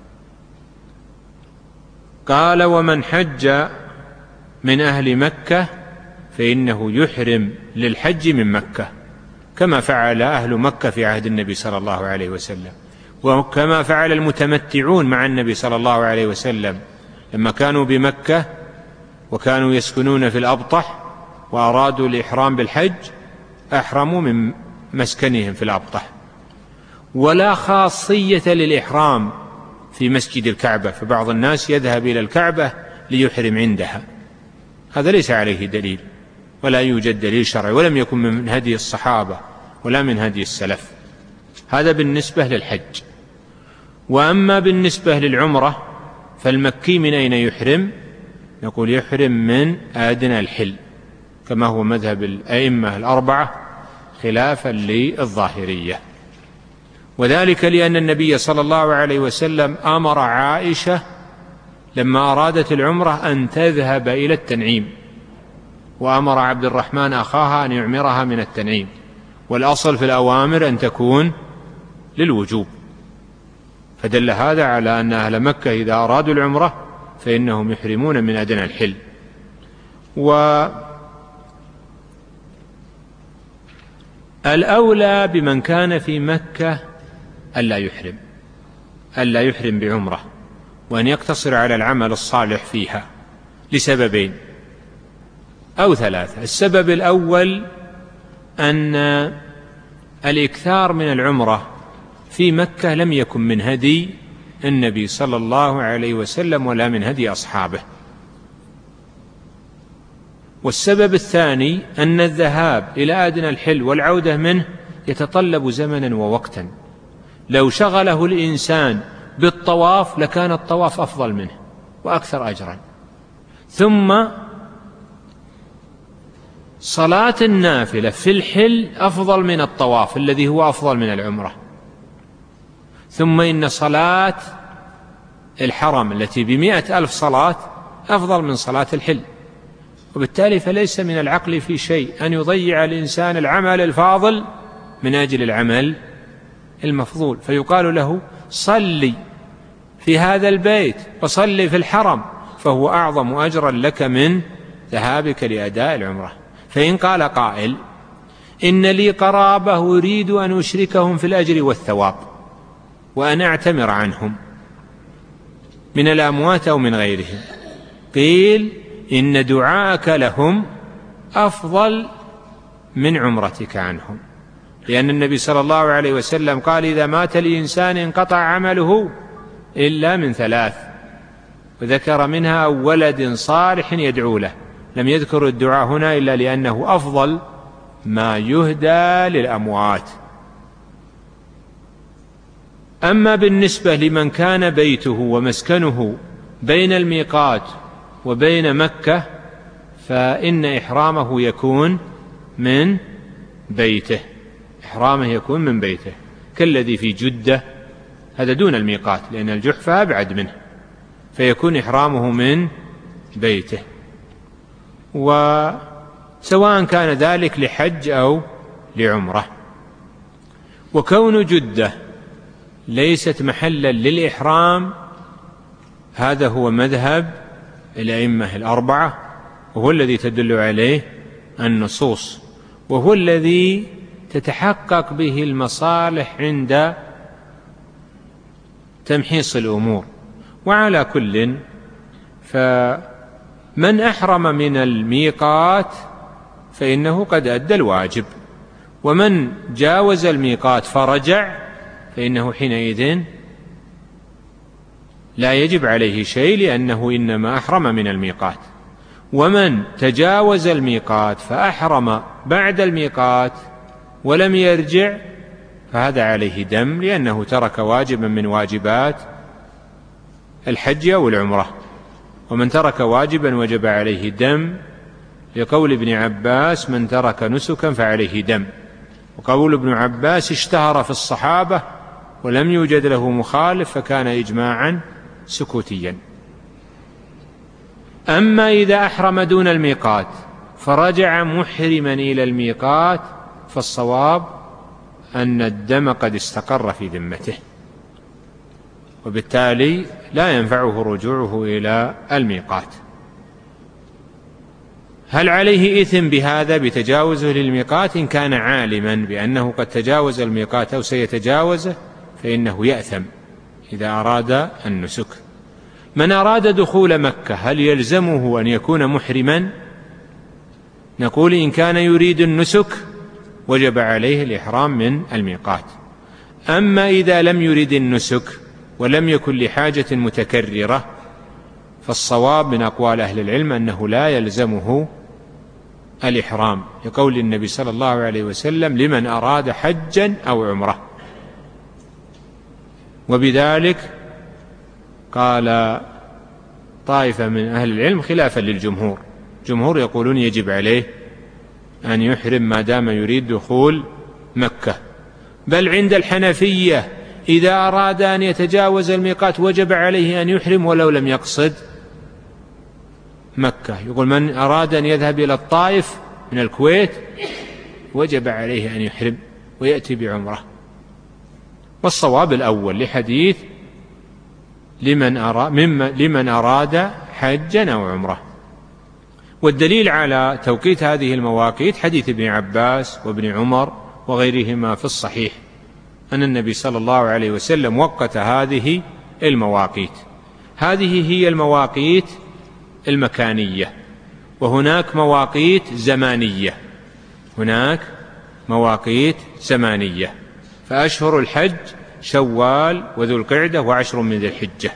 قال ومن حج من أهل مكة فإنه يحرم للحج من مكة، كما فعل أهل مكة في عهد النبي صلى الله عليه وسلم، وكما فعل المتمتعون مع النبي صلى الله عليه وسلم لما كانوا بمكة وكانوا يسكنون في الأبطح وأرادوا الإحرام بالحج أحرموا من مسكنهم في الأبطح. ولا خاصية للإحرام في مسجد الكعبة، فبعض الناس يذهب إلى الكعبة ليحرم عندها، هذا ليس عليه دليل ولا يوجد دليل شرعي، ولم يكن من هدي الصحابة ولا من هدي السلف. هذا بالنسبة للحج. وأما بالنسبة للعمرة فالمكي من أين يحرم؟ نقول يحرم من أدنى الحل، كما هو مذهب الأئمة الأربعة خلافا للظاهرية. وذلك لأن النبي صلى الله عليه وسلم أمر عائشة لما أرادت العمرة أن تذهب إلى التنعيم، وأمر عبد الرحمن أخاها أن يعمرها من التنعيم، والأصل في الأوامر أن تكون للوجوب، فدل هذا على أن أهل مكة إذا أرادوا العمرة فإنهم يحرمون من أدنى الحل. والأولى بمن كان في مكة ألا يحرم بعمرة، وأن يقتصر على العمل الصالح فيها لسببين أو ثلاثة. السبب الأول أن الإكثار من العمرة في مكة لم يكن من هدي النبي صلى الله عليه وسلم ولا من هدي أصحابه. والسبب الثاني أن الذهاب إلى أدنى الحل والعودة منه يتطلب زمنا ووقتا، لو شغله الإنسان بالطواف لكان الطواف أفضل منه وأكثر أجرا. ثم صلاة النافلة في الحل أفضل من الطواف الذي هو أفضل من العمرة. ثم إن صلاة الحرم التي ب100,000 صلاة أفضل من صلاة الحل، وبالتالي فليس من العقل في شيء أن يضيع الإنسان العمل الفاضل من أجل العمل المفضول، فيقال له صلي في هذا البيت وصلي في الحرم، فهو أعظم أجرا لك من ذهابك لأداء العمرة. فإن قال قائل إن لي قرابة أريد أن أشركهم في الأجر والثواب وأن أعتمر عنهم من الأموات أو من غيرهم، قيل إن دعاءك لهم أفضل من عمرتك عنهم، لأن النبي صلى الله عليه وسلم قال إذا مات الإنسان انقطع عمله إلا من 3، وذكر منها ولد صالح يدعو له. لم يذكر الدعاء هنا إلا لأنه أفضل ما يهدى للأموات. أما بالنسبة لمن كان بيته ومسكنه بين الميقات وبين مكة فإن إحرامه يكون من بيته، إحرامه يكون من بيته كالذي في جدة، هذا دون الميقات لأن الجحفة أبعد منه، فيكون إحرامه من بيته، وسواء كان ذلك لحج أو لعمرة. وكون جدة ليست محلا للإحرام هذا هو مذهب الأئمة الأربعة، وهو الذي تدل عليه النصوص، وهو الذي تتحقق به المصالح عند تمحيص الأمور. وعلى كل فمن أحرم من الميقات فإنه قد أدى الواجب، ومن جاوز الميقات فرجع فإنه حينئذ لا يجب عليه شيء لأنه إنما أحرم من الميقات. ومن تجاوز الميقات فأحرم بعد الميقات ولم يرجع فهذا عليه دم، لأنه ترك واجبا من واجبات الحج أو العمرة. ومن ترك واجبا وجب عليه دم، لقول ابن عباس من ترك نسكا فعليه دم، وقول ابن عباس اشتهر في الصحابة ولم يوجد له مخالف فكان إجماعا سكوتيا. أما إذا أحرم دون الميقات فرجع محرما إلى الميقات فالصواب أن الدم قد استقر في ذمته، وبالتالي لا ينفعه رجوعه إلى الميقات. هل عليه إثم بهذا بتجاوزه للميقات؟ إن كان عالما بأنه قد تجاوز الميقات أو سيتجاوزه فإنه يأثم إذا أراد النسك. من أراد دخول مكة هل يلزمه أن يكون محرما؟ نقول إن كان يريد النسك وجب عليه الإحرام من الميقات. أما إذا لم يرد النسك ولم يكن لحاجة متكررة فالصواب من أقوال أهل العلم أنه لا يلزمه الإحرام، لقول النبي صلى الله عليه وسلم لمن أراد حجا أو عمرة. وبذلك قال طائفة من أهل العلم خلافا للجمهور. الجمهور يقولون يجب عليه أن يحرم ما دام يريد دخول مكة، بل عند الحنفية إذا أراد أن يتجاوز الميقات وجب عليه أن يحرم ولو لم يقصد مكة. يقول من أراد أن يذهب إلى الطائف من الكويت وجب عليه أن يحرم ويأتي بعمرة. والصواب الأول لحديث لمن أراد حجا أو عمرة. والدليل على توقيت هذه المواقيت حديث ابن عباس وابن عمر وغيرهما في الصحيح أن النبي صلى الله عليه وسلم وقت هذه المواقيت. هذه هي المواقيت المكانية، وهناك مواقيت زمانية. هناك مواقيت زمانية، فأشهر الحج شوال وذو القعدة وعشر من ذي الحجة،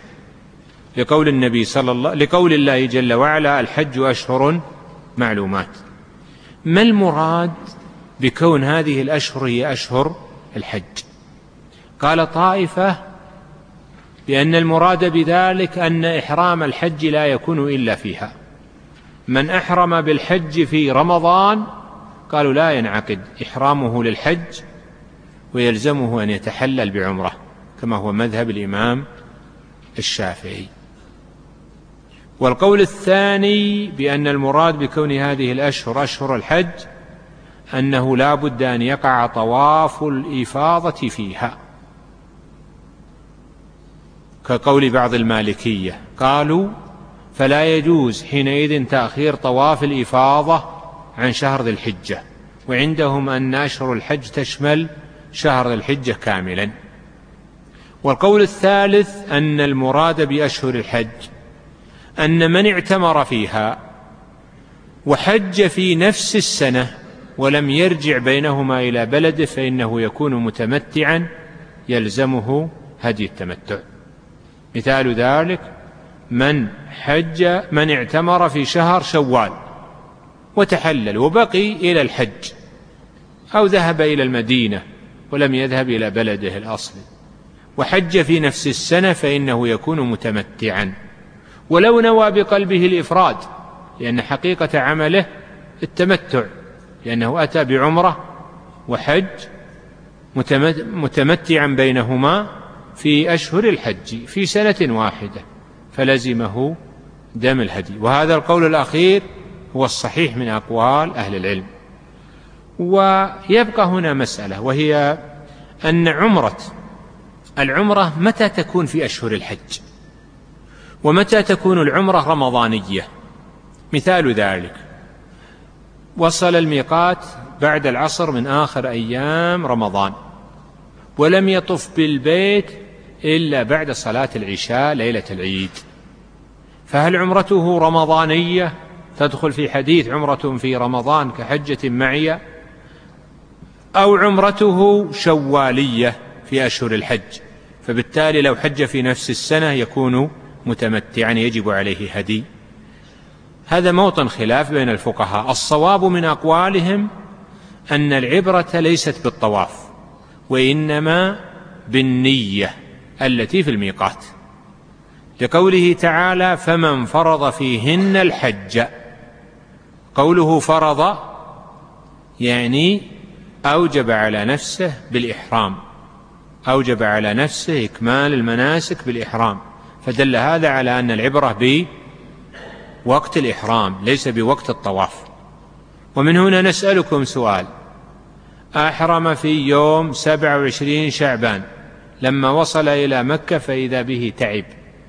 لقول الله جل وعلا الحج أشهر معلومات. ما المراد بكون هذه الأشهر هي أشهر الحج؟ قال طائفة بأن المراد بذلك أن إحرام الحج لا يكون إلا فيها. من أحرم بالحج في رمضان قالوا لا ينعقد إحرامه للحج ويلزمه أن يتحلل بعمرة، كما هو مذهب الإمام الشافعي. والقول الثاني بأن المراد بكون هذه الأشهر أشهر الحج أنه لا بد أن يقع طواف الإفاضة فيها، كقول بعض المالكية قالوا فلا يجوز حينئذ تأخير طواف الإفاضة عن شهر ذي الحجة، وعندهم أن أشهر الحج تشمل شهر ذي الحجة كاملا. والقول الثالث أن المراد بأشهر الحج أن من اعتمر فيها وحج في نفس السنة ولم يرجع بينهما إلى بلده فإنه يكون متمتعا يلزمه هدي التمتع. مثال ذلك من اعتمر في شهر شوال وتحلل وبقي إلى الحج، أو ذهب إلى المدينة ولم يذهب إلى بلده الأصلي وحج في نفس السنة فإنه يكون متمتعا، ولو نوى بقلبه الإفراد، لأن حقيقة عمله التمتع، لأنه أتى بعمرة وحج متمتعا بينهما في أشهر الحج في سنة واحدة، فلزمه دم الهدي. وهذا القول الأخير هو الصحيح من أقوال أهل العلم. ويبقى هنا مسألة، وهي أن العمرة متى تكون في أشهر الحج، ومتى تكون العمرة رمضانية. مثال ذلك وصل الميقات بعد العصر من آخر أيام رمضان ولم يطف بالبيت إلا بعد صلاة العشاء ليلة العيد، فهل عمرته رمضانية تدخل في حديث عمرة في رمضان كحجة معي، أو عمرته شوالية في أشهر الحج؟ فبالتالي لو حج في نفس السنة يكون متمتعا يجب عليه هدي. هذا موطن خلاف بين الفقهاء. الصواب من أقوالهم أن العبرة ليست بالطواف وإنما بالنية التي في الميقات، لقوله تعالى فمن فرض فيهن الحج. قوله فرض يعني أوجب على نفسه بالإحرام، أوجب على نفسه إكمال المناسك بالإحرام، فدل هذا على أن العبرة بوقت الإحرام ليس بوقت الطواف. ومن هنا نسألكم سؤال: أحرم في يوم 27 شعبان، لما وصل إلى مكة فإذا به تعب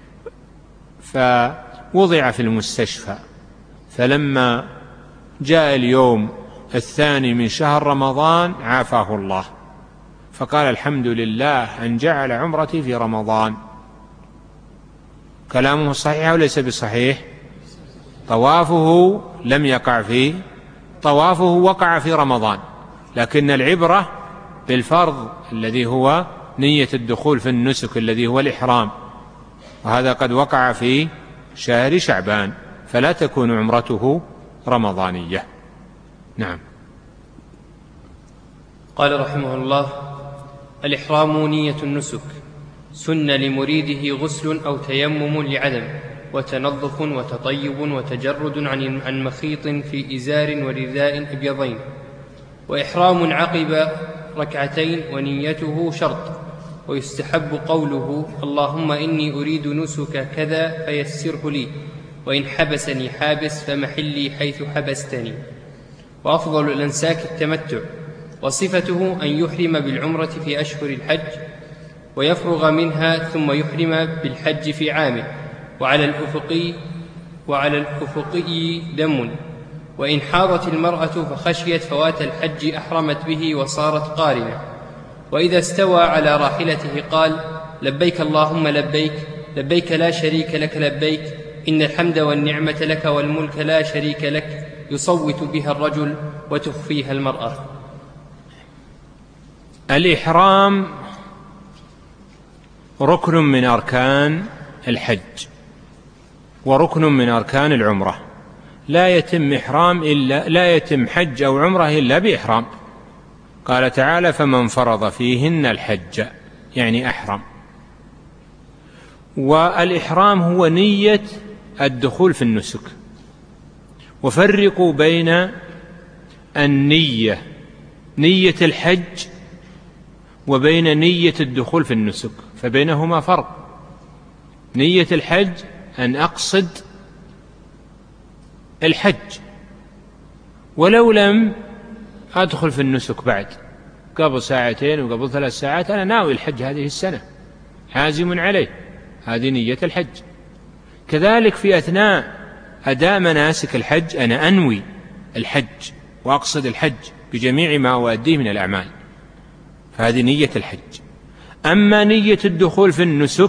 فوضع في المستشفى، فلما جاء اليوم الثاني من شهر رمضان عافاه الله، فقال الحمد لله أن جعل عمرتي في رمضان. كلامه صحيح أو ليس بصحيح؟ طوافه لم يقع فيه، طوافه وقع في رمضان، لكن العبرة بالفرض الذي هو نية الدخول في النسك الذي هو الإحرام، وهذا قد وقع في شهر شعبان، فلا تكون عمرته رمضانية. نعم. قال رحمه الله: الإحرام نية النسك، سن لمريده غسل أو تيمم لعدم، وتنظف وتطيب وتجرد عن مخيط في إزار ورداء أبيضين، وإحرام عقب ركعتين ونيته شرط. ويستحب قوله اللهم إني أريد نسك كذا فيسره لي، وإن حبسني حابس فمحلي حيث حبستني. وأفضل الأنساك التمتع، وصفته أن يحرم بالعمرة في أشهر الحج ويفرغ منها ثم يحرم بالحج في عامه. وعلى الأفقي دم، وإن حاضت المرأة فخشيت فوات الحج أحرمت به وصارت قارنة. وإذا استوى على راحلته قال لبيك اللهم لبيك، لبيك لا شريك لك لبيك، إن الحمد والنعمة لك والملك لا شريك لك، يصوت بها الرجل وتخفيها المرأة. الإحرام ركن من أركان الحج وركن من أركان العمرة. لا يتم حج أو عمرة إلا بإحرام. قال تعالى فمن فرض فيهن الحج، يعني أحرم. والإحرام هو نية الدخول في النسك. وفرقوا بين النية، نية الحج، وبين نية الدخول في النسك، فبينهما فرق. نية الحج أن أقصد الحج ولو لم أدخل في النسك بعد، قبل ساعتين وقبل 3 ساعات أنا ناوي الحج هذه السنة، حازم عليه، هذه نية الحج. كذلك في أثناء أداء مناسك الحج أنا أنوي الحج وأقصد الحج بجميع ما أؤديه من الأعمال، فهذه نية الحج. أما نية الدخول في النسك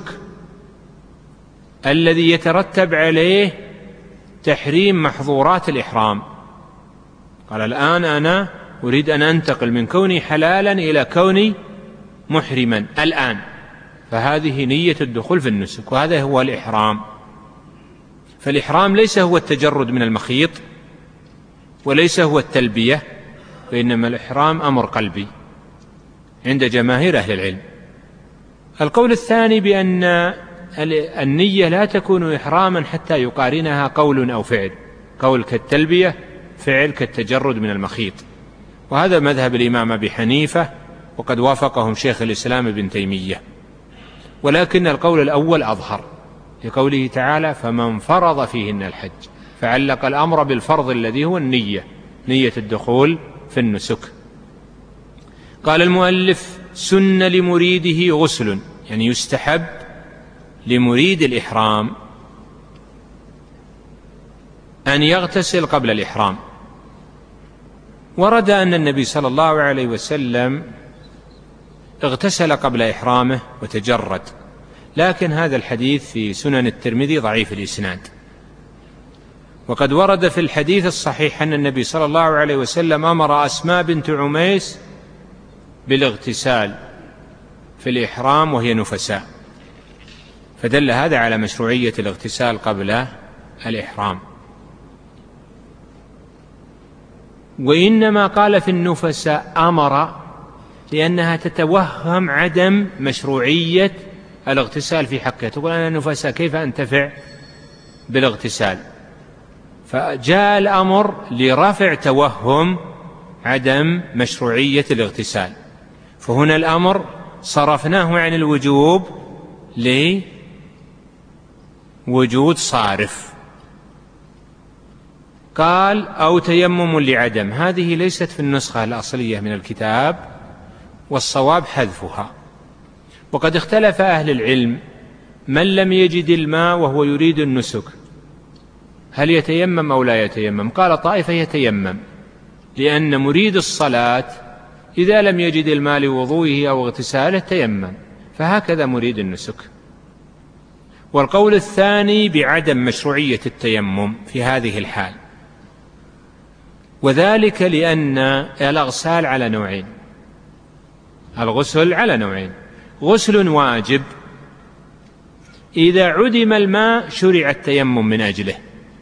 الذي يترتب عليه تحريم محظورات الإحرام، قال الآن أنا أريد أن أنتقل من كوني حلالا إلى كوني محرما الآن، فهذه نية الدخول في النسك، وهذا هو الإحرام. فالإحرام ليس هو التجرد من المخيط وليس هو التلبية، وإنما الإحرام أمر قلبي عند جماهير أهل العلم. القول الثاني بأن النية لا تكون إحراما حتى يقارنها قول أو فعل، قول كالتلبية، فعل كالتجرد من المخيط، وهذا مذهب الإمام أبي حنيفة، وقد وافقهم شيخ الإسلام ابن تيمية. ولكن القول الأول أظهر لقوله تعالى فمن فرض فيهن الحج، فعلق الأمر بالفرض الذي هو النية، نية الدخول في النسك. قال المؤلف سن لمريده غسل، يعني يستحب لمريد الإحرام أن يغتسل قبل الإحرام. ورد أن النبي صلى الله عليه وسلم اغتسل قبل إحرامه وتجرد، لكن هذا الحديث في سنن الترمذي ضعيف الإسناد. وقد ورد في الحديث الصحيح أن النبي صلى الله عليه وسلم أمر أسماء بنت عميس بالاغتسال في الإحرام وهي نفساء، فدل هذا على مشروعية الاغتسال قبل الإحرام. وإنما قال في النفساء أمر لأنها تتوهم عدم مشروعية الاغتسال في حقها، تقول أنا نفساء كيف أنتفع بالاغتسال، فجاء الأمر لرفع توهم عدم مشروعية الاغتسال. فهنا الأمر صرفناه عن الوجوب لوجود صارف. قال أو تيمم لعدم، هذه ليست في النسخة الأصلية من الكتاب، والصواب حذفها. وقد اختلف أهل العلم من لم يجد الماء وهو يريد النسك هل يتيمم أو لا يتيمم. قال طائفة يتيمم، لأن مريد الصلاة إذا لم يجد الماء لوضوئه أو اغتساله تيمم، فهكذا مريد النسك. والقول الثاني بعدم مشروعية التيمم في هذه الحال، وذلك لأن الأغسال على نوعين، الغسل على نوعين: غسل واجب إذا عدم الماء شرع التيمم من أجله،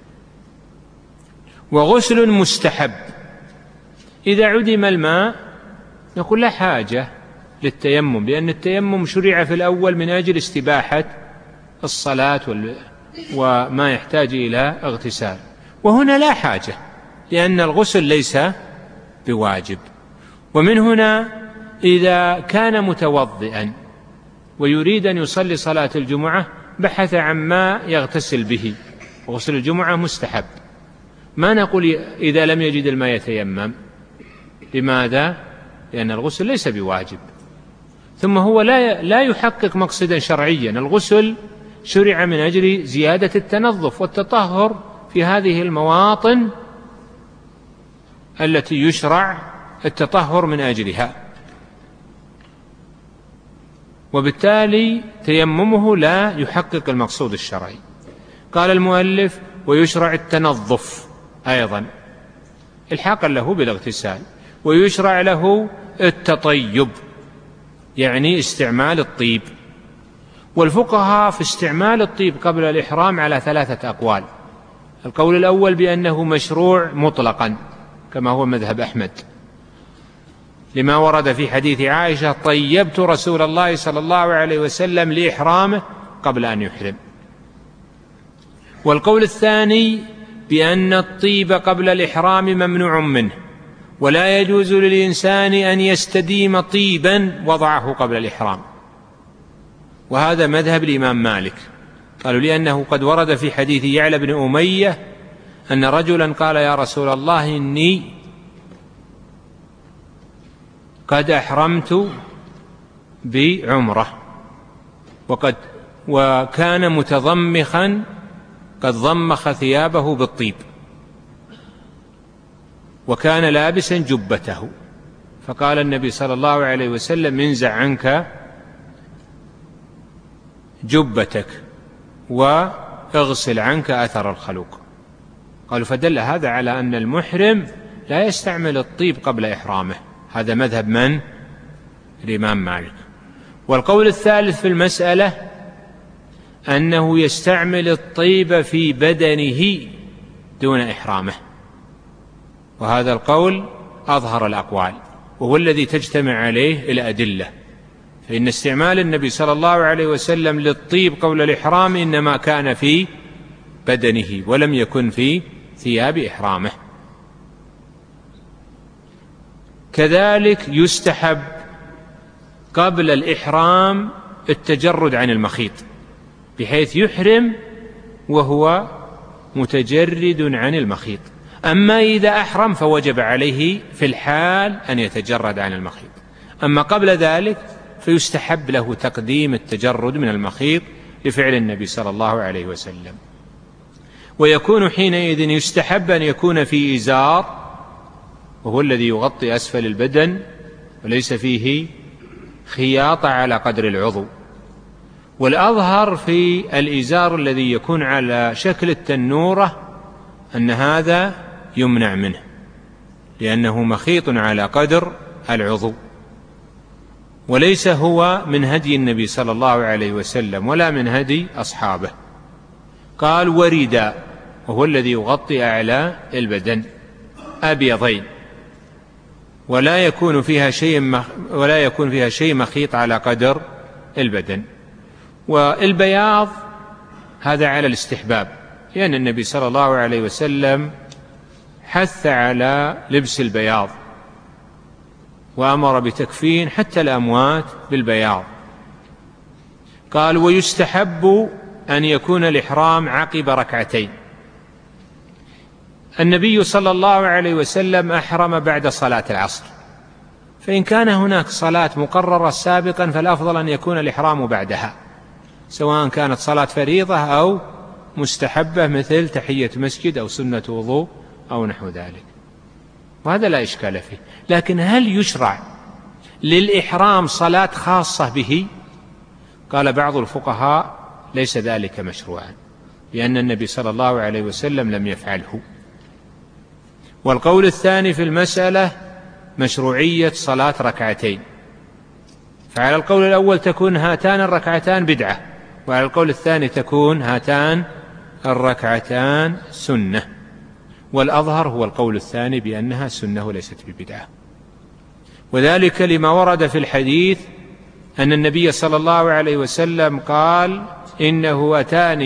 وغسل مستحب إذا عدم الماء نقول لا حاجة للتيمم، لأن التيمم شرع في الأول من أجل استباحة الصلاة وما يحتاج إلى اغتسال. وهنا لا حاجة، لأن الغسل ليس بواجب. ومن هنا إذا كان متوضئا ويريد أن يصلي صلاة الجمعة بحث عن ماء يغتسل به، وغسل الجمعة مستحب، ما نقول إذا لم يجد الماء يتيمم. لماذا؟ لأن الغسل ليس بواجب. ثم هو لا يحقق مقصدا شرعيا. الغسل شرع من أجل زيادة التنظف والتطهر في هذه المواطن التي يشرع التطهر من أجلها، وبالتالي تيممه لا يحقق المقصود الشرعي. قال المؤلف: ويشرع التنظف أيضا الحاقا له بالاغتسال، ويشرع له التطيب يعني استعمال الطيب. والفقهاء في استعمال الطيب قبل الإحرام على 3 أقوال. القول الأول بأنه مشروع مطلقا كما هو مذهب أحمد، لما ورد في حديث عائشة: طيبت رسول الله صلى الله عليه وسلم لإحرامه قبل أن يحرم. والقول الثاني بأن الطيب قبل الإحرام ممنوع منه، ولا يجوز للإنسان أن يستديم طيبا وضعه قبل الإحرام، وهذا مذهب الإمام مالك. قالوا لأنه قد ورد في حديث يعلى بن أمية أن رجلا قال: يا رسول الله إني قد أحرمت بعمرة، وكان متضمخا قد ضمخ ثيابه بالطيب، وكان لابسا جبته، فقال النبي صلى الله عليه وسلم: انزع عنك جبتك واغسل عنك أثر الخلوق. قالوا: فدل هذا على أن المحرم لا يستعمل الطيب قبل إحرامه. هذا مذهب من؟ الإمام مالك. والقول الثالث في المسألة أنه يستعمل الطيب في بدنه دون إحرامه، وهذا القول أظهر الأقوال، وهو الذي تجتمع عليه الأدلة. فإن استعمال النبي صلى الله عليه وسلم للطيب قبل الإحرام إنما كان في بدنه ولم يكن في ثياب إحرامه. كذلك يستحب قبل الإحرام التجرد عن المخيط، بحيث يحرم وهو متجرد عن المخيط. أما إذا أحرم فوجب عليه في الحال أن يتجرد عن المخيط، أما قبل ذلك فيستحب له تقديم التجرد من المخيط لفعل النبي صلى الله عليه وسلم. ويكون حينئذ يستحب أن يكون في إزار، وهو الذي يغطي أسفل البدن وليس فيه خياطة على قدر العضو. والأظهر في الإزار الذي يكون على شكل التنورة أن هذا يمنع منه، لأنه مخيط على قدر العضو، وليس هو من هدي النبي صلى الله عليه وسلم ولا من هدي أصحابه. قال: ورداء، وهو الذي يغطي أعلى البدن، أبيضين ولا يكون فيها شيء مخيط على قدر البدن. والبياض هذا على الاستحباب، لأن النبي صلى الله عليه وسلم حث على لبس البياض، وأمر بتكفين حتى الأموات بالبياض. قال: ويستحب أن يكون الإحرام عقب ركعتين. النبي صلى الله عليه وسلم أحرم بعد صلاة العصر، فإن كان هناك صلاة مقررة سابقا فالأفضل أن يكون الإحرام بعدها، سواء كانت صلاة فريضة أو مستحبة مثل تحية مسجد أو سنة وضوء أو نحو ذلك، وهذا لا إشكال فيه. لكن هل يشرع للإحرام صلاة خاصة به؟ قال بعض الفقهاء: ليس ذلك مشروعا، لأن النبي صلى الله عليه وسلم لم يفعله. والقول الثاني في المسألة مشروعية صلاة ركعتين، فعلى القول الأول تكون هاتان الركعتان بدعة، وعلى القول الثاني تكون هاتان الركعتان سنة، والأظهر هو القول الثاني بأنها سنة وليست ببدعة، وذلك لما ورد في الحديث أن النبي صلى الله عليه وسلم قال: إنه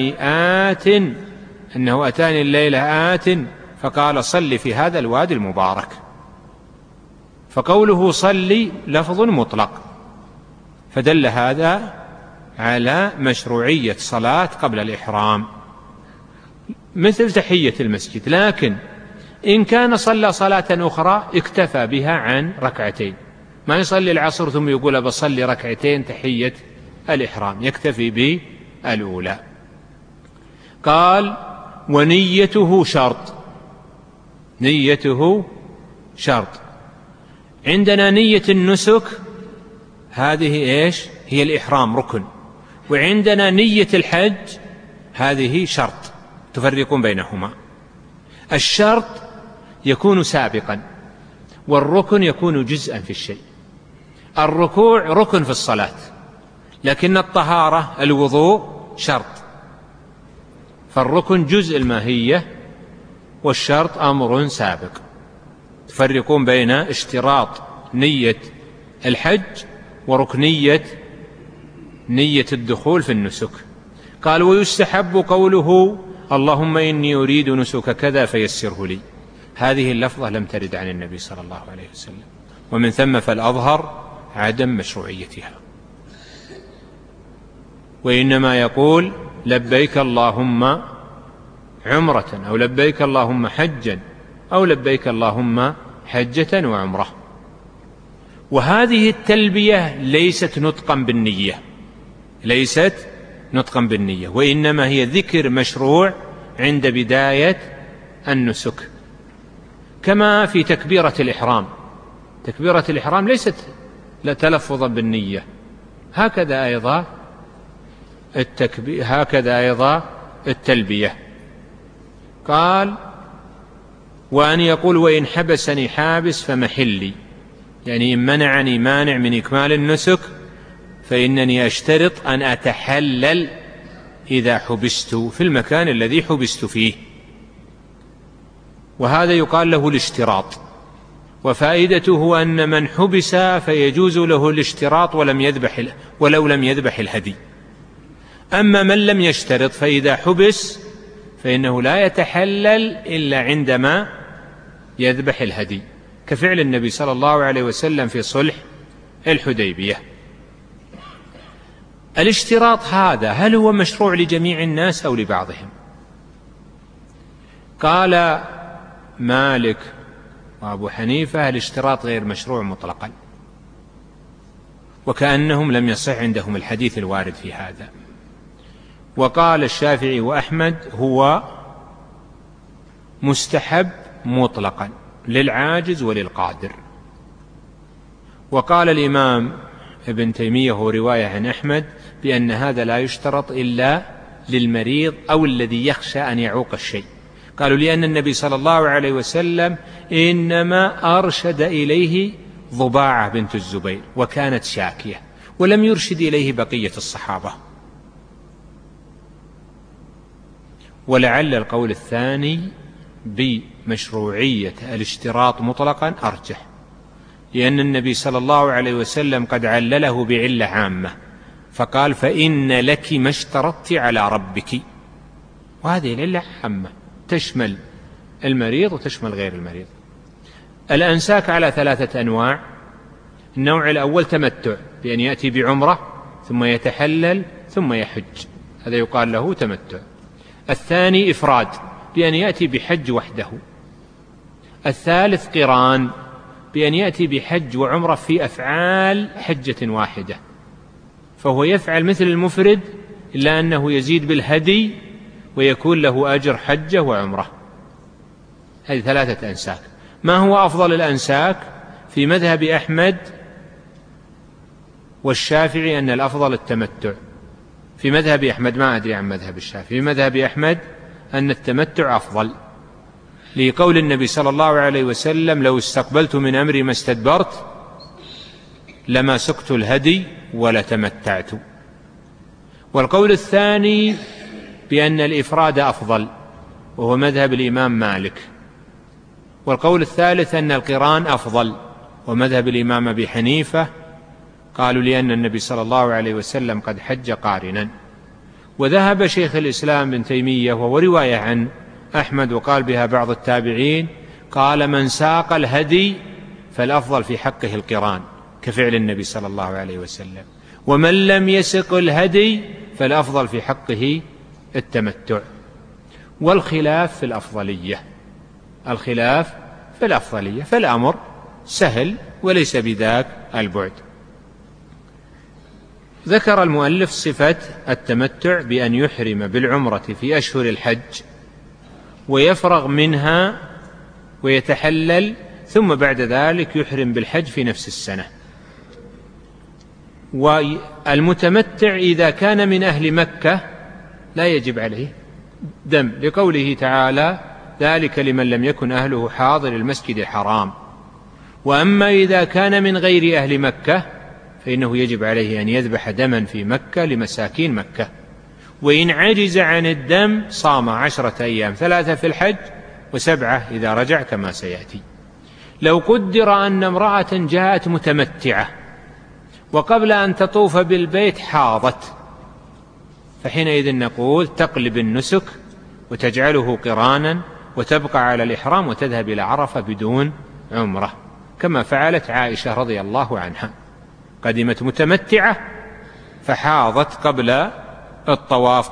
أتاني الليلة آت فقال صل في هذا الوادي المبارك. فقوله صلي لفظ مطلق، فدل هذا على مشروعية صلاة قبل الإحرام مثل تحية المسجد. لكن إن كان صلى صلاة أخرى اكتفى بها عن ركعتين، ما يصلي العصر ثم يقول بصلي ركعتين تحية الإحرام، يكتفي بالأولى. قال ونيته شرط. نيته شرط. عندنا نية النسك هذه إيش؟ هي الإحرام ركن، وعندنا نية الحج هذه شرط، تفرقون بينهما. الشرط يكون سابقا، والركن يكون جزءا في الشيء. الركوع ركن في الصلاة، لكن الطهارة الوضوء شرط، فالركن جزء الماهية والشرط أمر سابق. تفرقون بين اشتراط نية الحج وركنية نية الدخول في النسك. قال ويستحب قوله اللهم إني أريد نسك كذا فيسره لي. هذه اللفظة لم ترد عن النبي صلى الله عليه وسلم، ومن ثم فالأظهر عدم مشروعيتها، وإنما يقول لبيك اللهم عمرة، أو لبيك اللهم حجا، أو لبيك اللهم حجة وعمرة. وهذه التلبية ليست نطقا بالنية، ليست نطقا بالنية، وإنما هي ذكر مشروع عند بداية النسك، كما في تكبيرة الإحرام. تكبيرة الإحرام ليست تلفظا بالنية، هكذا أيضا التلبية. قال وأن يقول وإن حبسني حابس فمحلي، يعني إن منعني مانع من إكمال النسك فإنني أشترط أن أتحلل إذا حبست في المكان الذي حبست فيه، وهذا يقال له الاشتراط. وفائدته أن من حبس فيجوز له الاشتراط ولو لم يذبح الهدي. أما من لم يشترط فإذا حبس فإنه لا يتحلل إلا عندما يذبح الهدي، كفعل النبي صلى الله عليه وسلم في صلح الحديبية. الاشتراط هذا هل هو مشروع لجميع الناس أو لبعضهم؟ قال مالك وأبو حنيفة الاشتراط غير مشروع مطلقا، وكأنهم لم يصح عندهم الحديث الوارد في هذا. وقال الشافعي وأحمد هو مستحب مطلقا للعاجز وللقادر. وقال الإمام ابن تيمية هو رواية عن أحمد بأن هذا لا يشترط إلا للمريض أو الذي يخشى أن يعوق الشيء. قالوا لأن النبي صلى الله عليه وسلم إنما أرشد إليه ضباعة بنت الزبير وكانت شاكية، ولم يرشد إليه بقية الصحابة. ولعل القول الثاني بمشروعية الاشتراط مطلقا أرجح، لأن النبي صلى الله عليه وسلم قد علله بعلة عامة، فقال فإن لك ما اشترطت على ربك، وهذه العلة عامة تشمل المريض وتشمل غير المريض. الأنساك على 3 أنواع. النوع الأول تمتع، بأن يأتي بعمرة ثم يتحلل ثم يحج، هذا يقال له تمتع. الثاني إفراد، بأن يأتي بحج وحده. الثالث قران، بأن يأتي بحج وعمرة في أفعال حجة واحدة، فهو يفعل مثل المفرد إلا أنه يزيد بالهدي ويكون له أجر حجة وعمرة. هذه 3 أنساك. ما هو أفضل الأنساك؟ في مذهب أحمد والشافعي أن الأفضل التمتع. في مذهب أحمد، ما أدري عن مذهب الشافعي، في مذهب أحمد أن التمتع أفضل، لقول النبي صلى الله عليه وسلم لو استقبلت من أمري ما استدبرت لما سقت الهدي ولا تمتعت. والقول الثاني بأن الإفراد أفضل، وهو مذهب الإمام مالك. والقول الثالث أن القران أفضل، ومذهب الإمام أبي حنيفة، قالوا لأن النبي صلى الله عليه وسلم قد حج قارنا. وذهب شيخ الإسلام ابن تيمية، وهو رواية عن أحمد وقال بها بعض التابعين، قال: من ساق الهدي فالأفضل في حقه القران كفعل النبي صلى الله عليه وسلم، ومن لم يسق الهدي فالأفضل في حقه التمتع. والخلاف في الأفضلية، الخلاف في الأفضلية، فالأمر سهل وليس بذاك البعد. ذكر المؤلف صفة التمتع بأن يحرم بالعمرة في أشهر الحج ويفرغ منها ويتحلل، ثم بعد ذلك يحرم بالحج في نفس السنة. والمتمتع إذا كان من أهل مكة لا يجب عليه دم، لقوله تعالى: ذلك لمن لم يكن أهله حاضر المسجد الحرام. وأما إذا كان من غير أهل مكة فإنه يجب عليه أن يذبح دما في مكة لمساكين مكة. وإن عجز عن الدم صام 10 أيام، 3 في الحج و7 إذا رجع كما سيأتي. لو قدر أن امرأة جاءت متمتعة وقبل أن تطوف بالبيت حاضت، فحينئذ نقول تقلب النسك وتجعله قرانا وتبقى على الإحرام وتذهب إلى عرفة بدون عمرة، كما فعلت عائشة رضي الله عنها، قدمت متمتعة فحاضت قبل الطواف،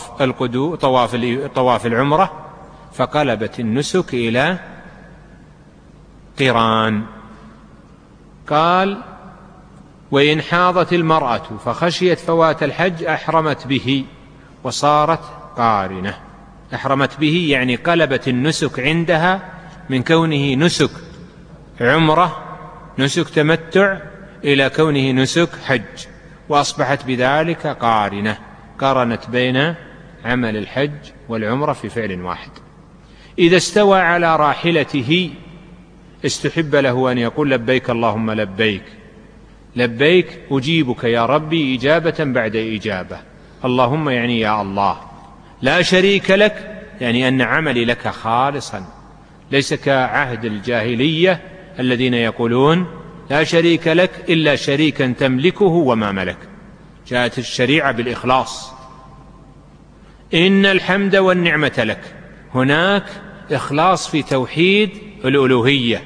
طواف العمرة، فقلبت النسك إلى قران. قال: وإن حاضت المرأة فخشيت فوات الحج أحرمت به وصارت قارنة. أحرمت به يعني قلبت النسك عندها من كونه نسك عمرة، نسك تمتع، إلى كونه نسك حج، وأصبحت بذلك قارنة، قارنت بين عمل الحج والعمرة في فعل واحد. إذا استوى على راحلته استحب له أن يقول: لبيك اللهم لبيك، لبيك أجيبك يا ربي إجابة بعد إجابة، اللهم يعني يا الله، لا شريك لك يعني أن عملي لك خالصا، ليس كعهد الجاهلية الذين يقولون لا شريك لك إلا شريكا تملكه وما ملك. جاءت الشريعة بالإخلاص، إن الحمد والنعمة لك. هناك إخلاص في توحيد الألوهية،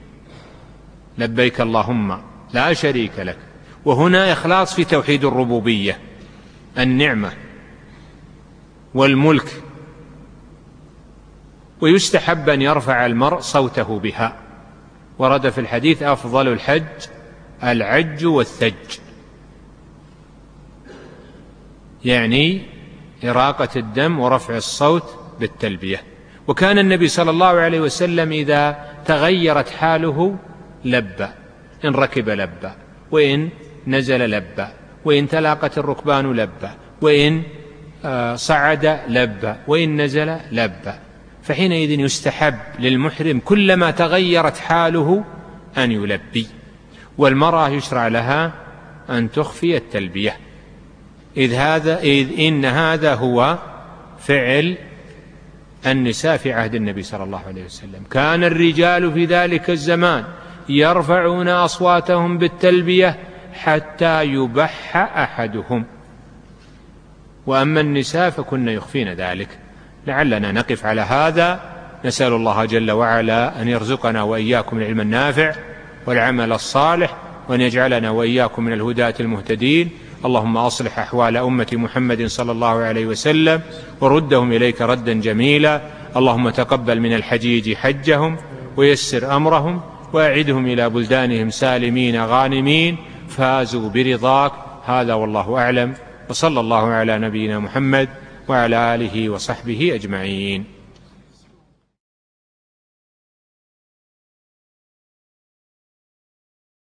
لبيك اللهم لا شريك لك، وهنا إخلاص في توحيد الربوبية، النعمة والملك. ويستحب أن يرفع المرء صوته بها، ورد في الحديث: أفضل الحج العج والثج، يعني إراقة الدم ورفع الصوت بالتلبية. وكان النبي صلى الله عليه وسلم إذا تغيرت حاله لبى، إن ركب لبى، وإن نزل لبى، وإن تلاقت الركبان لبى، وإن صعد لبى، وإن نزل لبى. فحينئذ يستحب للمحرم كلما تغيرت حاله أن يلبي. والمرأة يشرع لها أن تخفي التلبية، إذ إن هذا هو فعل النساء في عهد النبي صلى الله عليه وسلم. كان الرجال في ذلك الزمان يرفعون أصواتهم بالتلبية حتى يبح أحدهم، وأما النساء فكن يخفين ذلك. لعلنا نقف على هذا، نسأل الله جل وعلا أن يرزقنا وإياكم العلم النافع والعمل الصالح، وأن يجعلنا وإياكم من الهداة المهتدين. اللهم أصلح أحوال أمة محمد صلى الله عليه وسلم وردهم إليك ردا جميلا. اللهم تقبل من الحجيج حجهم ويسر أمرهم، وأعدهم إلى بلدانهم سالمين غانمين فازوا برضاك. هذا والله أعلم، وصلى الله على نبينا محمد وعلى آله وصحبه أجمعين.